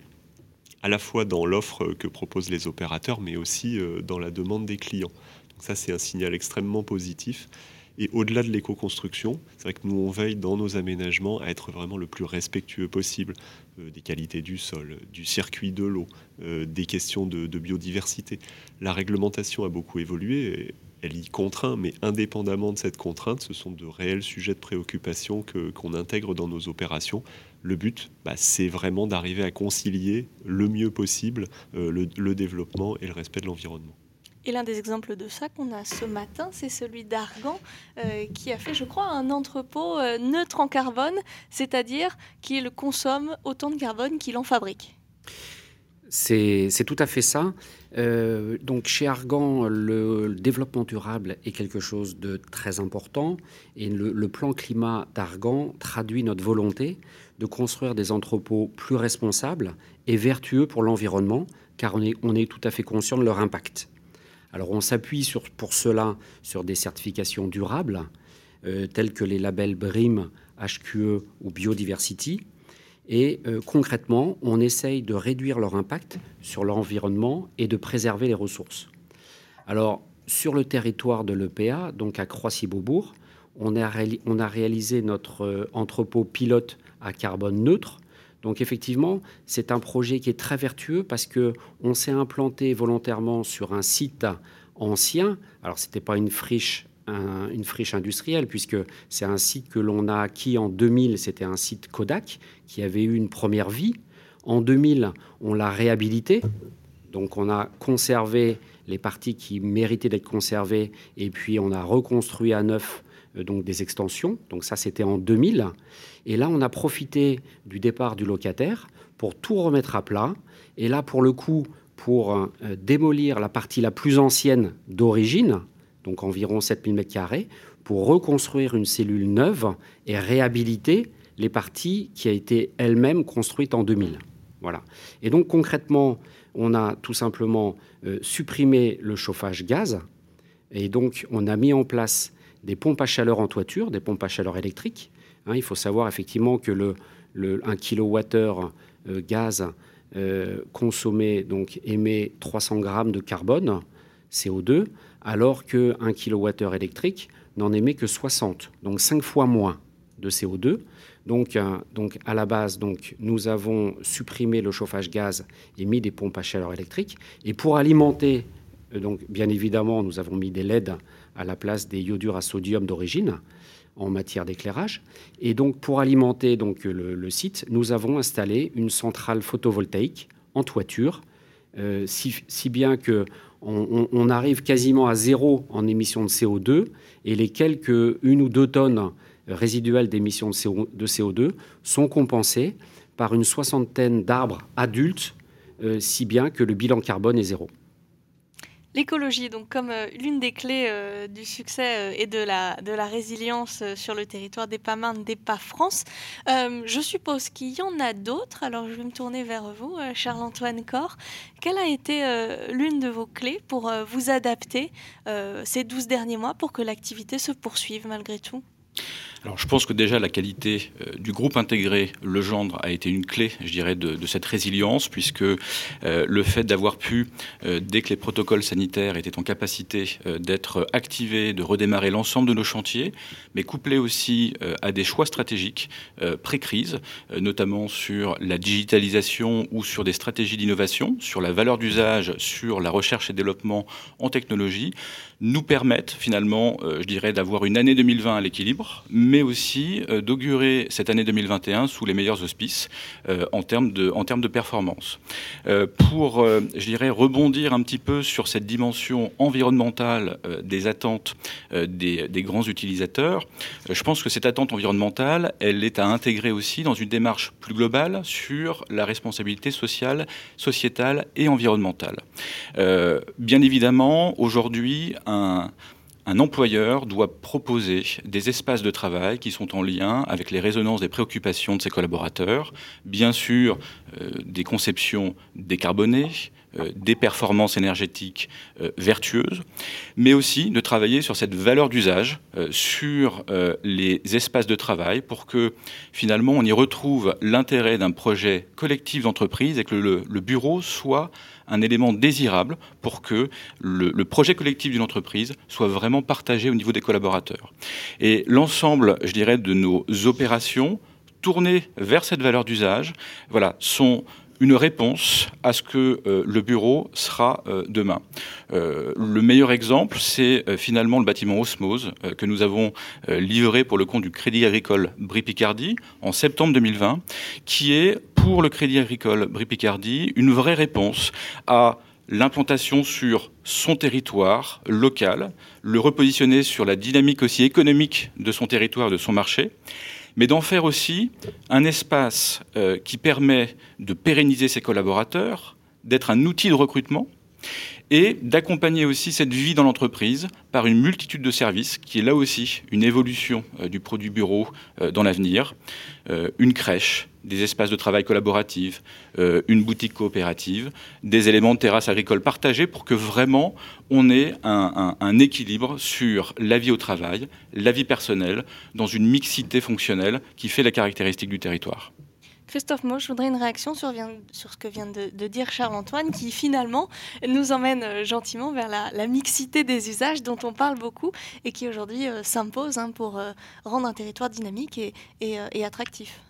à la fois dans l'offre que proposent les opérateurs, mais aussi dans la demande des clients. Donc ça, c'est un signal extrêmement positif. Et au-delà de l'éco-construction, c'est vrai que nous, on veille dans nos aménagements à être vraiment le plus respectueux possible euh, des qualités du sol, du circuit de l'eau, euh, des questions de, de biodiversité. La réglementation a beaucoup évolué, et elle y contraint, mais indépendamment de cette contrainte, ce sont de réels sujets de préoccupation que, qu'on intègre dans nos opérations. Le but, bah, c'est vraiment d'arriver à concilier le mieux possible euh, le, le développement et le respect de l'environnement. Et l'un des exemples de ça qu'on a ce matin, c'est celui d'Argan, euh, qui a fait, je crois, un entrepôt euh, neutre en carbone, c'est-à-dire qu'il consomme autant de carbone qu'il en fabrique. C'est, c'est tout à fait ça. Euh, donc chez Argan, le, le développement durable est quelque chose de très important. Et le, le plan climat d'Argan traduit notre volonté de construire des entrepôts plus responsables et vertueux pour l'environnement, car on est, on est tout à fait conscient de leur impact. Alors on s'appuie sur, pour cela sur des certifications durables, euh, telles que les labels B R I M, H Q E ou Biodiversity. Et euh, concrètement, on essaye de réduire leur impact sur l'environnement et de préserver les ressources. Alors, sur le territoire de l'E P A, donc à Croissy-Beaubourg, on a, réali- on a réalisé notre euh, entrepôt pilote à carbone neutre. Donc effectivement, c'est un projet qui est très vertueux parce qu'on s'est implanté volontairement sur un site ancien. Alors, ce n'était pas une friche un, une friche industrielle, puisque c'est un site que l'on a acquis en deux mille, c'était un site Kodak, qui avait eu une première vie. En deux mille, on l'a réhabilité, donc on a conservé les parties qui méritaient d'être conservées, et puis on a reconstruit à neuf euh, donc des extensions. Donc ça, c'était en deux mille. Et là, on a profité du départ du locataire pour tout remettre à plat. Et là, pour le coup, pour euh, démolir la partie la plus ancienne d'origine, donc environ sept mille mètres carrés, pour reconstruire une cellule neuve et réhabiliter les parties qui a été elle-même construite en deux mille. Voilà. Et donc, concrètement, on a tout simplement euh, supprimé le chauffage gaz. Et donc, on a mis en place des pompes à chaleur en toiture, des pompes à chaleur électriques. Hein, il faut savoir effectivement que le, le un kilowattheure euh, gaz euh, consommé donc, émet trois cents grammes de carbone, C O deux, alors qu'un kilowattheure électrique n'en émet que soixante, donc cinq fois moins de C O deux. Donc, euh, donc à la base, donc, nous avons supprimé le chauffage gaz et mis des pompes à chaleur électrique. Et pour alimenter, euh, donc, bien évidemment, nous avons mis des L E D à la place des iodures à sodium d'origine en matière d'éclairage. Et donc, pour alimenter donc, le, le site, nous avons installé une centrale photovoltaïque en toiture, euh, si, si bien que on, on arrive quasiment à zéro en émissions de C O deux et les quelques une ou deux tonnes résiduelles d'émissions de C O deux sont compensées par une soixantaine d'arbres adultes, euh, si bien que le bilan carbone est zéro. L'écologie, donc comme euh, l'une des clés euh, du succès euh, et de la, de la résilience euh, sur le territoire d'EPAMarne, d'EPA France, euh, je suppose qu'il y en a d'autres. Alors je vais me tourner vers vous, euh, Charles-Antoine Corre. Quelle a été euh, l'une de vos clés pour euh, vous adapter euh, ces douze derniers mois pour que l'activité se poursuive malgré tout ? Alors, je pense que déjà la qualité euh, du groupe intégré Legendre a été une clé, je dirais, de, de cette résilience, puisque euh, le fait d'avoir pu, euh, dès que les protocoles sanitaires étaient en capacité euh, d'être activés, de redémarrer l'ensemble de nos chantiers, mais couplé aussi euh, à des choix stratégiques euh, pré-crise, euh, notamment sur la digitalisation ou sur des stratégies d'innovation, sur la valeur d'usage, sur la recherche et développement en technologie, nous permettent finalement, euh, je dirais, d'avoir une année deux mille vingt à l'équilibre, mais aussi euh, d'augurer cette année deux mille vingt et un sous les meilleurs auspices euh, en termes de, en termes de performance. Euh, pour, euh, je dirais, rebondir un petit peu sur cette dimension environnementale euh, des attentes euh, des, des grands utilisateurs, euh, je pense que cette attente environnementale, elle est à intégrer aussi dans une démarche plus globale sur la responsabilité sociale, sociétale et environnementale. Euh, bien évidemment, aujourd'hui, un... Un employeur doit proposer des espaces de travail qui sont en lien avec les résonances des préoccupations de ses collaborateurs, bien sûr euh, des conceptions décarbonées, euh, des performances énergétiques euh, vertueuses, mais aussi de travailler sur cette valeur d'usage, euh, sur euh, les espaces de travail pour que finalement on y retrouve l'intérêt d'un projet collectif d'entreprise et que le, le bureau soit un élément désirable pour que le, le projet collectif d'une entreprise soit vraiment partagé au niveau des collaborateurs. Et l'ensemble, je dirais, de nos opérations tournées vers cette valeur d'usage, voilà, sont une réponse à ce que euh, le bureau sera euh, demain. Euh, le meilleur exemple, c'est euh, finalement le bâtiment Osmose euh, que nous avons euh, livré pour le compte du Crédit Agricole Brie-Picardie en septembre deux mille vingt, qui est pour le Crédit Agricole Brie-Picardie une vraie réponse à l'implantation sur son territoire local, le repositionner sur la dynamique aussi économique de son territoire et de son marché, mais d'en faire aussi un espace euh, qui permet de pérenniser ses collaborateurs, d'être un outil de recrutement et d'accompagner aussi cette vie dans l'entreprise par une multitude de services qui est là aussi une évolution euh, du produit bureau euh, dans l'avenir, euh, une crèche, des espaces de travail collaboratifs, euh, une boutique coopérative, des éléments de terrasse agricole partagés pour que vraiment on ait un, un, un équilibre sur la vie au travail, la vie personnelle, dans une mixité fonctionnelle qui fait la caractéristique du territoire. Christophe Mauch, je voudrais une réaction sur, sur ce que vient de, de dire Charles-Antoine, qui finalement nous emmène gentiment vers la, la mixité des usages dont on parle beaucoup et qui aujourd'hui euh, s'impose hein, pour euh, rendre un territoire dynamique et, et, euh, et attractif.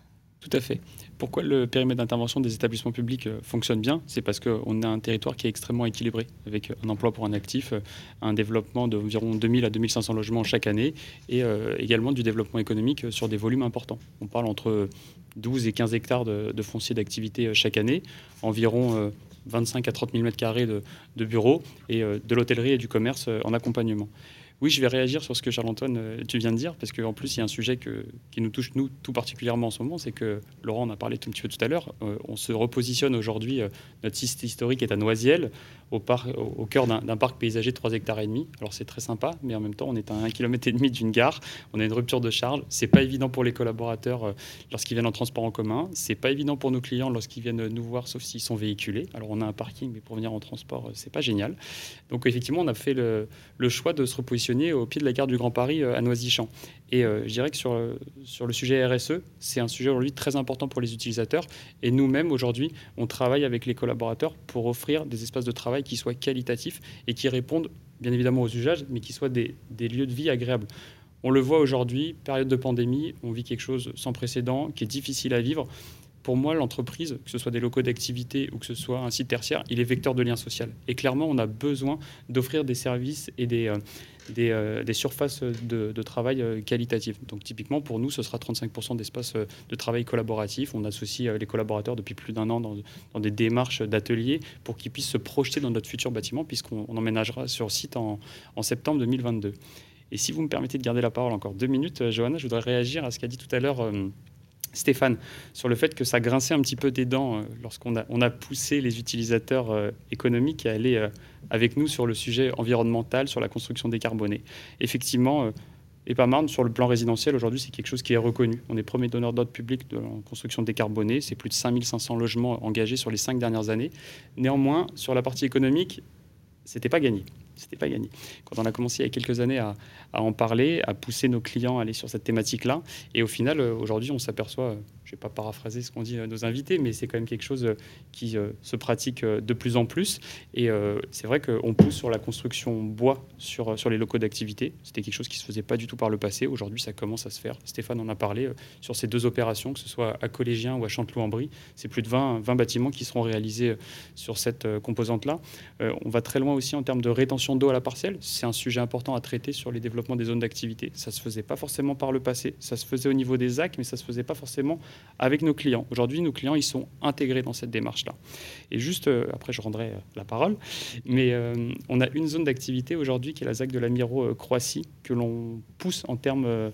Tout à fait. Pourquoi le périmètre d'intervention des établissements publics fonctionne bien? C'est parce qu'on a un territoire qui est extrêmement équilibré, avec un emploi pour un actif, un développement d'environ deux mille à deux mille cinq cents logements chaque année, et euh, également du développement économique sur des volumes importants. On parle entre douze et quinze hectares de, de foncier d'activité chaque année, environ euh, vingt-cinq à trente mille mètres carrés de, de bureaux, et euh, de l'hôtellerie et du commerce en accompagnement. Oui, je vais réagir sur ce que Charles-Antoine, tu viens de dire, parce qu'en plus, il y a un sujet que, qui nous touche, nous, tout particulièrement en ce moment, c'est que, Laurent en a parlé tout un petit peu tout à l'heure, euh, on se repositionne aujourd'hui, euh, notre site historique est à Noisiel, au, par, au, au cœur d'un, d'un parc paysager de trois hectares et demi. Alors c'est très sympa, mais en même temps, on est à un kilomètre et demi d'une gare, on a une rupture de charge, c'est pas évident pour les collaborateurs euh, lorsqu'ils viennent en transport en commun, c'est pas évident pour nos clients lorsqu'ils viennent nous voir, sauf s'ils sont véhiculés. Alors on a un parking, mais pour venir en transport, euh, c'est pas génial. Donc effectivement, on a fait le, le choix de se repositionner au pied de la gare du Grand Paris à Noisy-Champs. Et euh, je dirais que sur, sur le sujet R S E, c'est un sujet aujourd'hui très important pour les utilisateurs. Et nous-mêmes, aujourd'hui, on travaille avec les collaborateurs pour offrir des espaces de travail qui soient qualitatifs et qui répondent bien évidemment aux usages, mais qui soient des, des lieux de vie agréables. On le voit aujourd'hui, période de pandémie, on vit quelque chose sans précédent, qui est difficile à vivre. Pour moi, l'entreprise, que ce soit des locaux d'activité ou que ce soit un site tertiaire, il est vecteur de lien social. Et clairement, on a besoin d'offrir des services et des, euh, des, euh, des surfaces de, de travail euh, qualitatives. Donc typiquement, pour nous, ce sera trente-cinq pour cent d'espace euh, de travail collaboratif. On associe euh, les collaborateurs depuis plus d'un an dans, dans des démarches d'ateliers pour qu'ils puissent se projeter dans notre futur bâtiment, puisqu'on on emménagera sur site en, en septembre deux mille vingt-deux. Et si vous me permettez de garder la parole encore deux minutes, euh, Johanna, je voudrais réagir à ce qu'a dit tout à l'heure euh, Stéphane, sur le fait que ça grinçait un petit peu des dents euh, lorsqu'on a, on a poussé les utilisateurs euh, économiques à aller euh, avec nous sur le sujet environnemental, sur la construction décarbonée. Effectivement, euh, EPAMarne, sur le plan résidentiel, aujourd'hui, c'est quelque chose qui est reconnu. On est premier donneur d'ordre public de en construction décarbonée. C'est plus de cinq mille cinq cents logements engagés sur les cinq dernières années. Néanmoins, sur la partie économique, c'était pas gagné. C'était pas gagné. Quand on a commencé il y a quelques années à, à en parler, à pousser nos clients à aller sur cette thématique-là, et au final, euh, aujourd'hui, on s'aperçoit, euh, je ne vais pas paraphraser ce qu'ont dit euh, nos invités, mais c'est quand même quelque chose euh, qui euh, se pratique euh, de plus en plus. Et euh, c'est vrai qu'on pousse sur la construction bois sur, sur les locaux d'activité. C'était quelque chose qui ne se faisait pas du tout par le passé. Aujourd'hui, ça commence à se faire. Stéphane en a parlé euh, sur ces deux opérations, que ce soit à Collégien ou à Chanteloup-en-Brie. C'est plus de vingt, vingt bâtiments qui seront réalisés euh, sur cette euh, composante-là. Euh, on va très loin aussi en termes de rétention d'eau à la parcelle. C'est un sujet important à traiter sur les développements des zones d'activité. Ça ne se faisait pas forcément par le passé. Ça se faisait au niveau des A C, mais ça ne se faisait pas forcément avec nos clients. Aujourd'hui, nos clients, ils sont intégrés dans cette démarche-là. Et juste, euh, après, je rendrai euh, la parole, mais euh, on a une zone d'activité aujourd'hui qui est la Z A C de la Miro-Croatie, que l'on pousse en termes euh,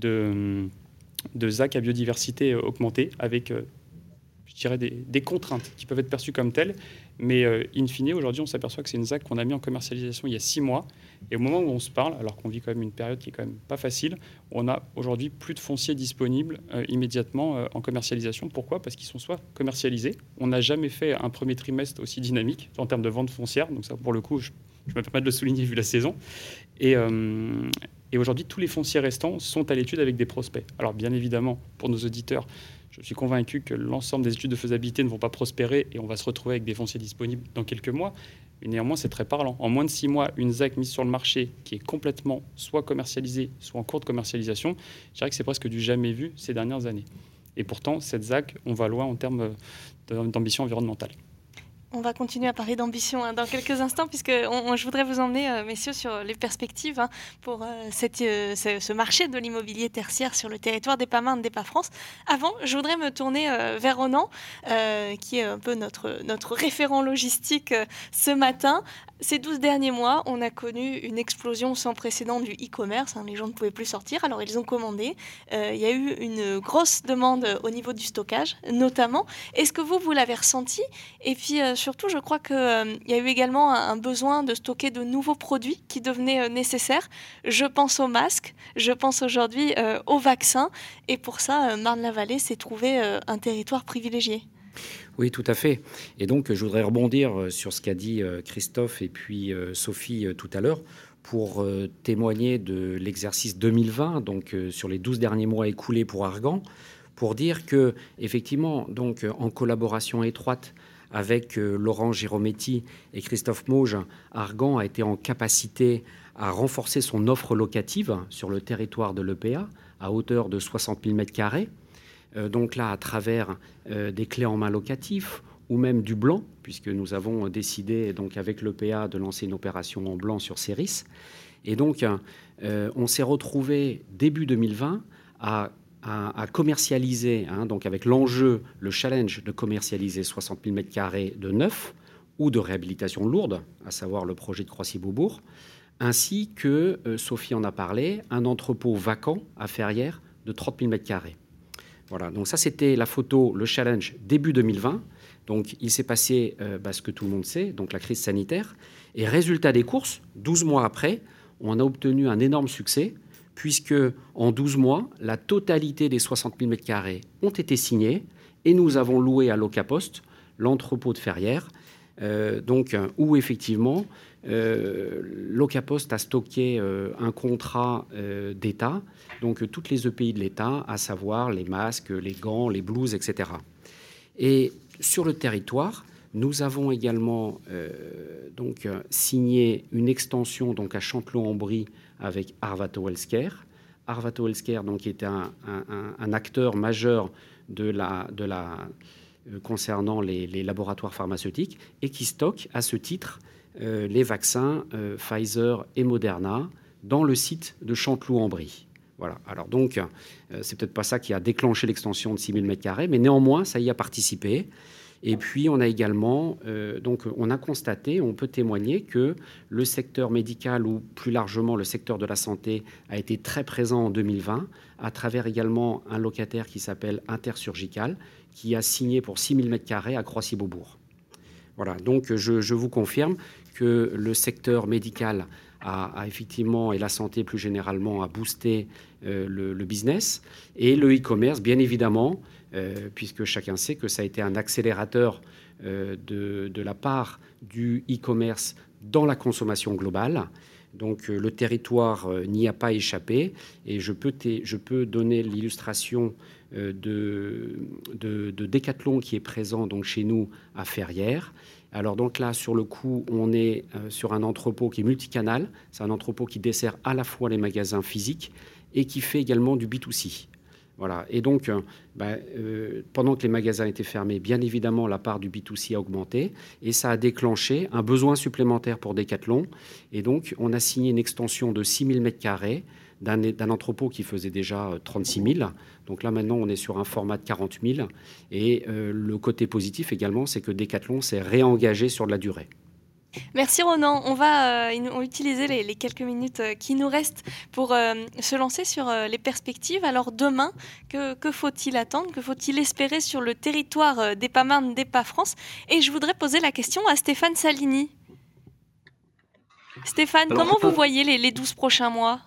de, de Z A C à biodiversité euh, augmentée, avec, euh, je dirais, des, des contraintes qui peuvent être perçues comme telles. Mais euh, in fine, aujourd'hui, on s'aperçoit que c'est une Z A C qu'on a mis en commercialisation il y a six mois. Et au moment où on se parle, alors qu'on vit quand même une période qui est quand même pas facile, on a aujourd'hui plus de fonciers disponibles euh, immédiatement euh, en commercialisation. Pourquoi ? Parce qu'ils sont soit commercialisés. On n'a jamais fait un premier trimestre aussi dynamique en termes de vente foncière. Donc ça, pour le coup, je, je me permets de le souligner vu la saison. Et, euh, et aujourd'hui, tous les fonciers restants sont à l'étude avec des prospects. Alors bien évidemment, pour nos auditeurs, je suis convaincu que l'ensemble des études de faisabilité ne vont pas prospérer et on va se retrouver avec des fonciers disponibles dans quelques mois. Mais néanmoins, c'est très parlant. En moins de six mois, une Z A C mise sur le marché qui est complètement soit commercialisée, soit en cours de commercialisation, je dirais que c'est presque du jamais vu ces dernières années. Et pourtant, cette Z A C, on va loin en termes d'ambition environnementale. On va continuer à parler d'ambition hein, dans quelques instants, puisque on, on, je voudrais vous emmener, euh, messieurs, sur les perspectives hein, pour euh, cette, euh, ce, ce marché de l'immobilier tertiaire sur le territoire d'EPAMarne, d'EPAFrance. Avant, je voudrais me tourner euh, vers Ronan, euh, qui est un peu notre, notre référent logistique euh, ce matin. Ces douze derniers mois, on a connu une explosion sans précédent du e-commerce. Hein, les gens ne pouvaient plus sortir, alors ils ont commandé. Euh, il y a eu une grosse demande au niveau du stockage, notamment. Est-ce que vous, vous l'avez ressenti ? Et puis, euh, surtout, je crois qu'il euh, y a eu également un, un besoin de stocker de nouveaux produits qui devenaient euh, nécessaires. Je pense aux masques, je pense aujourd'hui euh, aux vaccins. Et pour ça, euh, Marne-la-Vallée s'est trouvé euh, un territoire privilégié. Oui, tout à fait. Et donc, je voudrais rebondir sur ce qu'a dit Christophe et puis Sophie tout à l'heure pour témoigner de l'exercice deux mille vingt, donc sur les douze derniers mois écoulés pour Argan, pour dire que, effectivement, donc, en collaboration étroite avec Laurent Girometti et Christophe Mauge, Argan a été en capacité à renforcer son offre locative sur le territoire de l'E P A à hauteur de soixante mille mètres carrés. euh, donc là à travers euh, des clés en main locatifs ou même du blanc, puisque nous avons décidé donc avec l'E P A de lancer une opération en blanc sur Céris. Et donc euh, on s'est retrouvé début deux mille vingt à, à, à commercialiser, hein, donc avec l'enjeu, le challenge de commercialiser soixante mille mètres carrés de neuf ou de réhabilitation lourde, à savoir le projet de Croissy-Beaubourg, ainsi que, euh, Sophie en a parlé, un entrepôt vacant à Ferrières de trente mille mètres carrés. Voilà, donc ça c'était la photo, le challenge début deux mille vingt. Donc il s'est passé euh, bah, ce que tout le monde sait, donc la crise sanitaire. Et résultat des courses, douze mois après, on a obtenu un énorme succès, puisque en douze mois, la totalité des soixante mille mètres carrés ont été signés et nous avons loué à Locapost l'entrepôt de Ferrières, euh, donc, où effectivement euh, Locapost a stocké euh, un contrat euh, d'État, donc euh, toutes les E P I de l'État, à savoir les masques, les gants, les blouses, et cetera. Et sur le territoire, nous avons également euh, donc, euh, signé une extension donc, à Chanteloup-en-Brie avec Arvato Healthcare. Arvato Healthcare, donc, qui est un, un, un acteur majeur de la, de la, euh, concernant les, les laboratoires pharmaceutiques et qui stocke à ce titre euh, les vaccins euh, Pfizer et Moderna dans le site de Chanteloup-en-Brie. Voilà. Alors donc, euh, c'est peut-être pas ça qui a déclenché l'extension de six mille mètres carrés, mais néanmoins, ça y a participé. Et puis, on a également, euh, donc, on a constaté, on peut témoigner que le secteur médical ou plus largement le secteur de la santé a été très présent en deux mille vingt, à travers également un locataire qui s'appelle Intersurgical, qui a signé pour six mille mètres carrés à Croissy-Beaubourg. Voilà. Donc, je, je vous confirme que le secteur médical a, a effectivement, et la santé plus généralement, a boosté euh, le, le business. Et le e-commerce, bien évidemment, Euh, puisque chacun sait que ça a été un accélérateur euh, de, de la part du e-commerce dans la consommation globale. Donc euh, le territoire euh, n'y a pas échappé. Et je peux, je peux donner l'illustration euh, de, de, de Decathlon qui est présent donc, chez nous à Ferrières. Alors donc là, sur le coup, on est euh, sur un entrepôt qui est multicanal. C'est un entrepôt qui dessert à la fois les magasins physiques et qui fait également du B deux C. Voilà. Et donc, euh, bah, euh, pendant que les magasins étaient fermés, bien évidemment, la part du B deux C a augmenté et ça a déclenché un besoin supplémentaire pour Decathlon. Et donc, on a signé une extension de six mille mètres carrés d'un, d'un entrepôt qui faisait déjà trente-six mille. Donc là, maintenant, on est sur un format de quarante mille. Et euh, le côté positif également, c'est que Decathlon s'est réengagé sur de la durée. Merci Ronan. On va euh, utiliser les, les quelques minutes euh, qui nous restent pour euh, se lancer sur euh, les perspectives. Alors demain, que, que faut-il attendre? Que faut-il espérer sur le territoire euh, d'E P A Marne, d'E P A France? Et je voudrais poser la question à Stéphane Salini. Stéphane, Alors, comment vous voyez les, les douze prochains mois?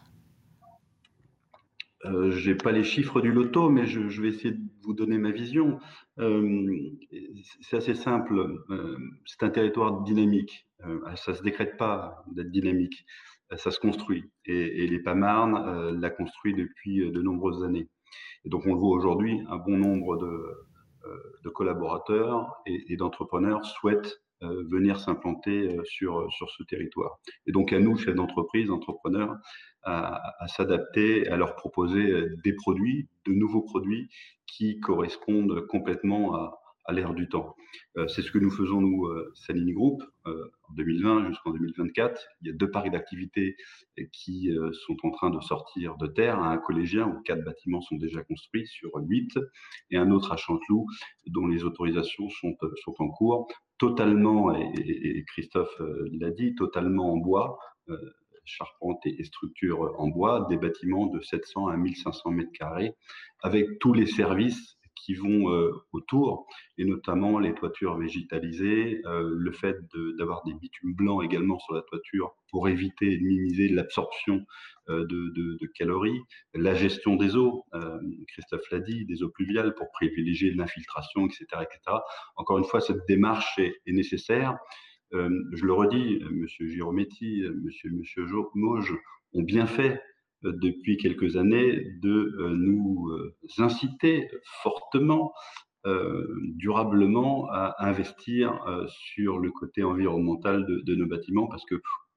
Euh, je n'ai pas les chiffres du loto, mais je, je vais essayer de vous donner ma vision. Euh, c'est assez simple. Euh, c'est un territoire dynamique. Euh, ça ne se décrète pas d'être dynamique. Euh, ça se construit. Et, et l'E P A Marne euh, l'a construit depuis de nombreuses années. Et donc, on le voit aujourd'hui, un bon nombre de, euh, de collaborateurs et, et d'entrepreneurs souhaitent euh, venir s'implanter euh, sur, sur ce territoire. Et donc, à nous, chefs d'entreprise, entrepreneurs, à, à s'adapter, à leur proposer des produits, de nouveaux produits qui correspondent complètement à, à l'ère du temps. Euh, c'est ce que nous faisons, nous, euh, Salini Group, euh, en deux mille vingt jusqu'en deux mille vingt-quatre. Il y a deux parcs d'activités qui euh, sont en train de sortir de terre. Un collégien où quatre bâtiments sont déjà construits sur huit, et un autre à Chanteloup dont les autorisations sont, sont en cours, totalement, et, et Christophe l'a dit, totalement en bois, euh, charpente et structure en bois, des bâtiments de sept cents à mille cinq cents mètres carrés, avec tous les services qui vont euh, autour, et notamment les toitures végétalisées, euh, le fait de, d'avoir des bitumes blancs également sur la toiture pour éviter et minimiser l'absorption euh, de, de, de calories, la gestion des eaux, euh, Christophe l'a dit, des eaux pluviales pour privilégier l'infiltration, et cetera, et cetera. Encore une fois, cette démarche est, est nécessaire. Euh, je le redis, M. Girometti, M. Monsieur Mauge ont bien fait euh, depuis quelques années de euh, nous euh, inciter fortement, euh, durablement à investir euh, sur le côté environnemental de, de nos bâtiments, parce que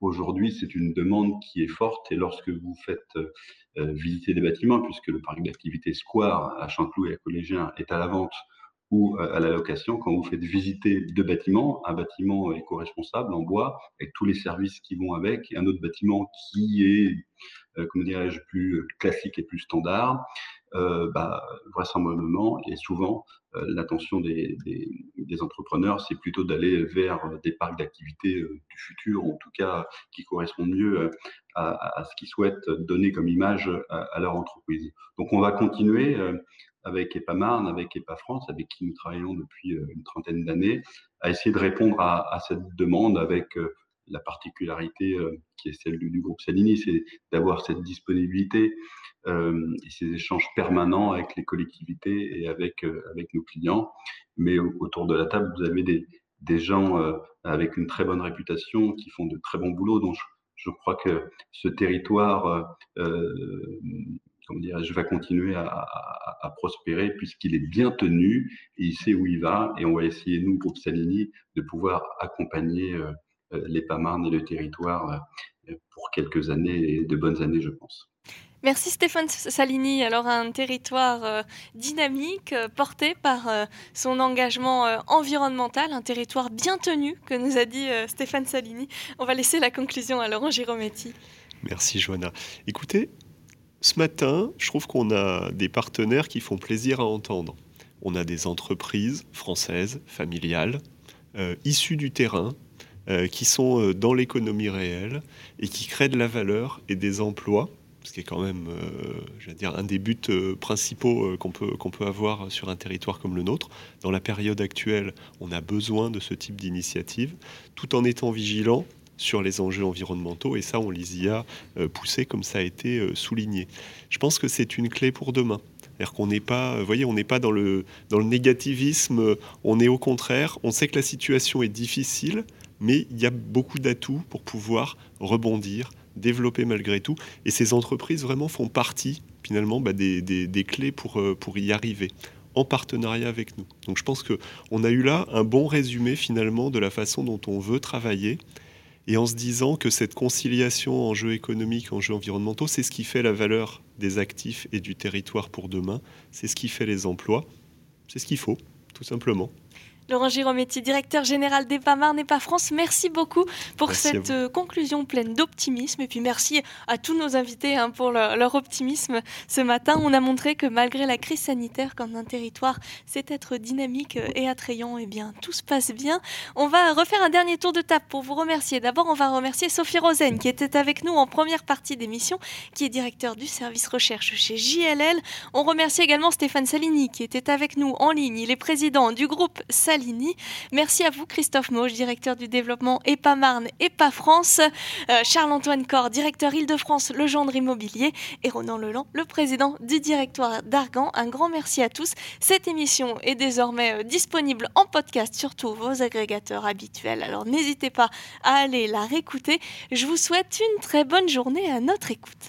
Aujourd'hui, c'est une demande qui est forte et lorsque vous faites euh, visiter des bâtiments, puisque le parc d'activité Square à Chanteloup et à Collégien est à la vente ou euh, à la location, quand vous faites visiter deux bâtiments, un bâtiment éco-responsable en bois avec tous les services qui vont avec et un autre bâtiment qui est, euh, comment dirais-je, plus classique et plus standard, euh, bah, vraisemblablement et souvent euh, l'intention des, des, des entrepreneurs, c'est plutôt d'aller vers des parcs d'activité euh, du futur, en tout cas qui correspondent mieux à, à ce qu'ils souhaitent donner comme image à, à leur entreprise. Donc on va continuer euh, avec EPAMarne, avec EPAFrance, avec qui nous travaillons depuis euh, une trentaine d'années, à essayer de répondre à, à cette demande avec euh, la particularité euh, qui est celle du, du groupe Salini, c'est d'avoir cette disponibilité euh, et ces échanges permanents avec les collectivités et avec, euh, avec nos clients. Mais autour de la table, vous avez des, des gens euh, avec une très bonne réputation qui font de très bons boulots. Donc, je, je crois que ce territoire, euh, comment dire, je vais continuer à, à, à prospérer puisqu'il est bien tenu et il sait où il va. Et on va essayer, nous, groupe Salini, de pouvoir accompagner euh, l'EPAMarne et le territoire euh, pour quelques années et de bonnes années, je pense. Merci Stéphane Salini. Alors un territoire euh, dynamique, euh, porté par euh, son engagement euh, environnemental, un territoire bien tenu, que nous a dit euh, Stéphane Salini. On va laisser la conclusion à Laurent Girometti. Merci Johanna. Écoutez, ce matin, je trouve qu'on a des partenaires qui font plaisir à entendre. On a des entreprises françaises, familiales, euh, issues du terrain, euh, qui sont euh, dans l'économie réelle et qui créent de la valeur et des emplois, ce qui est quand même, euh, je veux dire, un des buts euh, principaux euh, qu'on peut, qu'on peut avoir sur un territoire comme le nôtre. Dans la période actuelle, on a besoin de ce type d'initiative, tout en étant vigilant sur les enjeux environnementaux, et ça, on les y a euh, poussés, comme ça a été euh, souligné. Je pense que c'est une clé pour demain. C'est-à-dire qu'on n'est pas, vous voyez, on n'est pas dans le, dans le négativisme, on est au contraire, on sait que la situation est difficile, mais il y a beaucoup d'atouts pour pouvoir rebondir, développer malgré tout. Et ces entreprises vraiment font partie, finalement, bah, des, des, des clés pour, pour y arriver, en partenariat avec nous. Donc je pense qu'on a eu là un bon résumé, finalement, de la façon dont on veut travailler, et en se disant que cette conciliation enjeux économiques, enjeux environnementaux, c'est ce qui fait la valeur des actifs et du territoire pour demain, c'est ce qui fait les emplois, c'est ce qu'il faut, tout simplement. Laurent Girometti, directeur général d'EPAMarne EPAFrance, merci beaucoup pour merci cette conclusion pleine d'optimisme. Et puis merci à tous nos invités hein, pour leur, leur optimisme ce matin. On a montré que malgré la crise sanitaire, quand un territoire sait être dynamique et attrayant, eh bien, tout se passe bien. On va refaire un dernier tour de table pour vous remercier. D'abord, on va remercier Sophie Rosen qui était avec nous en première partie d'émission, qui est directeur du service recherche chez J L L. On remercie également Stéphane Salini qui était avec nous en ligne. Il est président du groupe Salini. Merci à vous Christophe Mauge, directeur du développement EPAMarne EPAFrance, euh, Charles-Antoine Corr, directeur Île-de-France Legendre Immobilier, et Ronan Leland, le président du directoire d'Argan. Un grand merci à tous. Cette émission est désormais euh, disponible en podcast sur tous vos agrégateurs habituels, alors n'hésitez pas à aller la réécouter. Je vous souhaite une très bonne journée à notre écoute.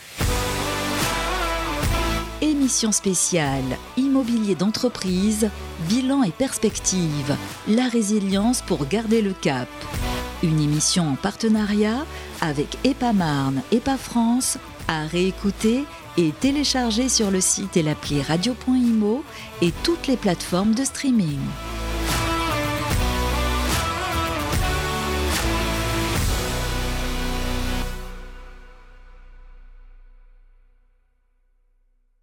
Émission spéciale Immobilier d'entreprise, bilan et perspective, la résilience pour garder le cap. Une émission en partenariat avec EPAMarne EPAFrance, à réécouter et télécharger sur le site et l'appli radio point imo et toutes les plateformes de streaming.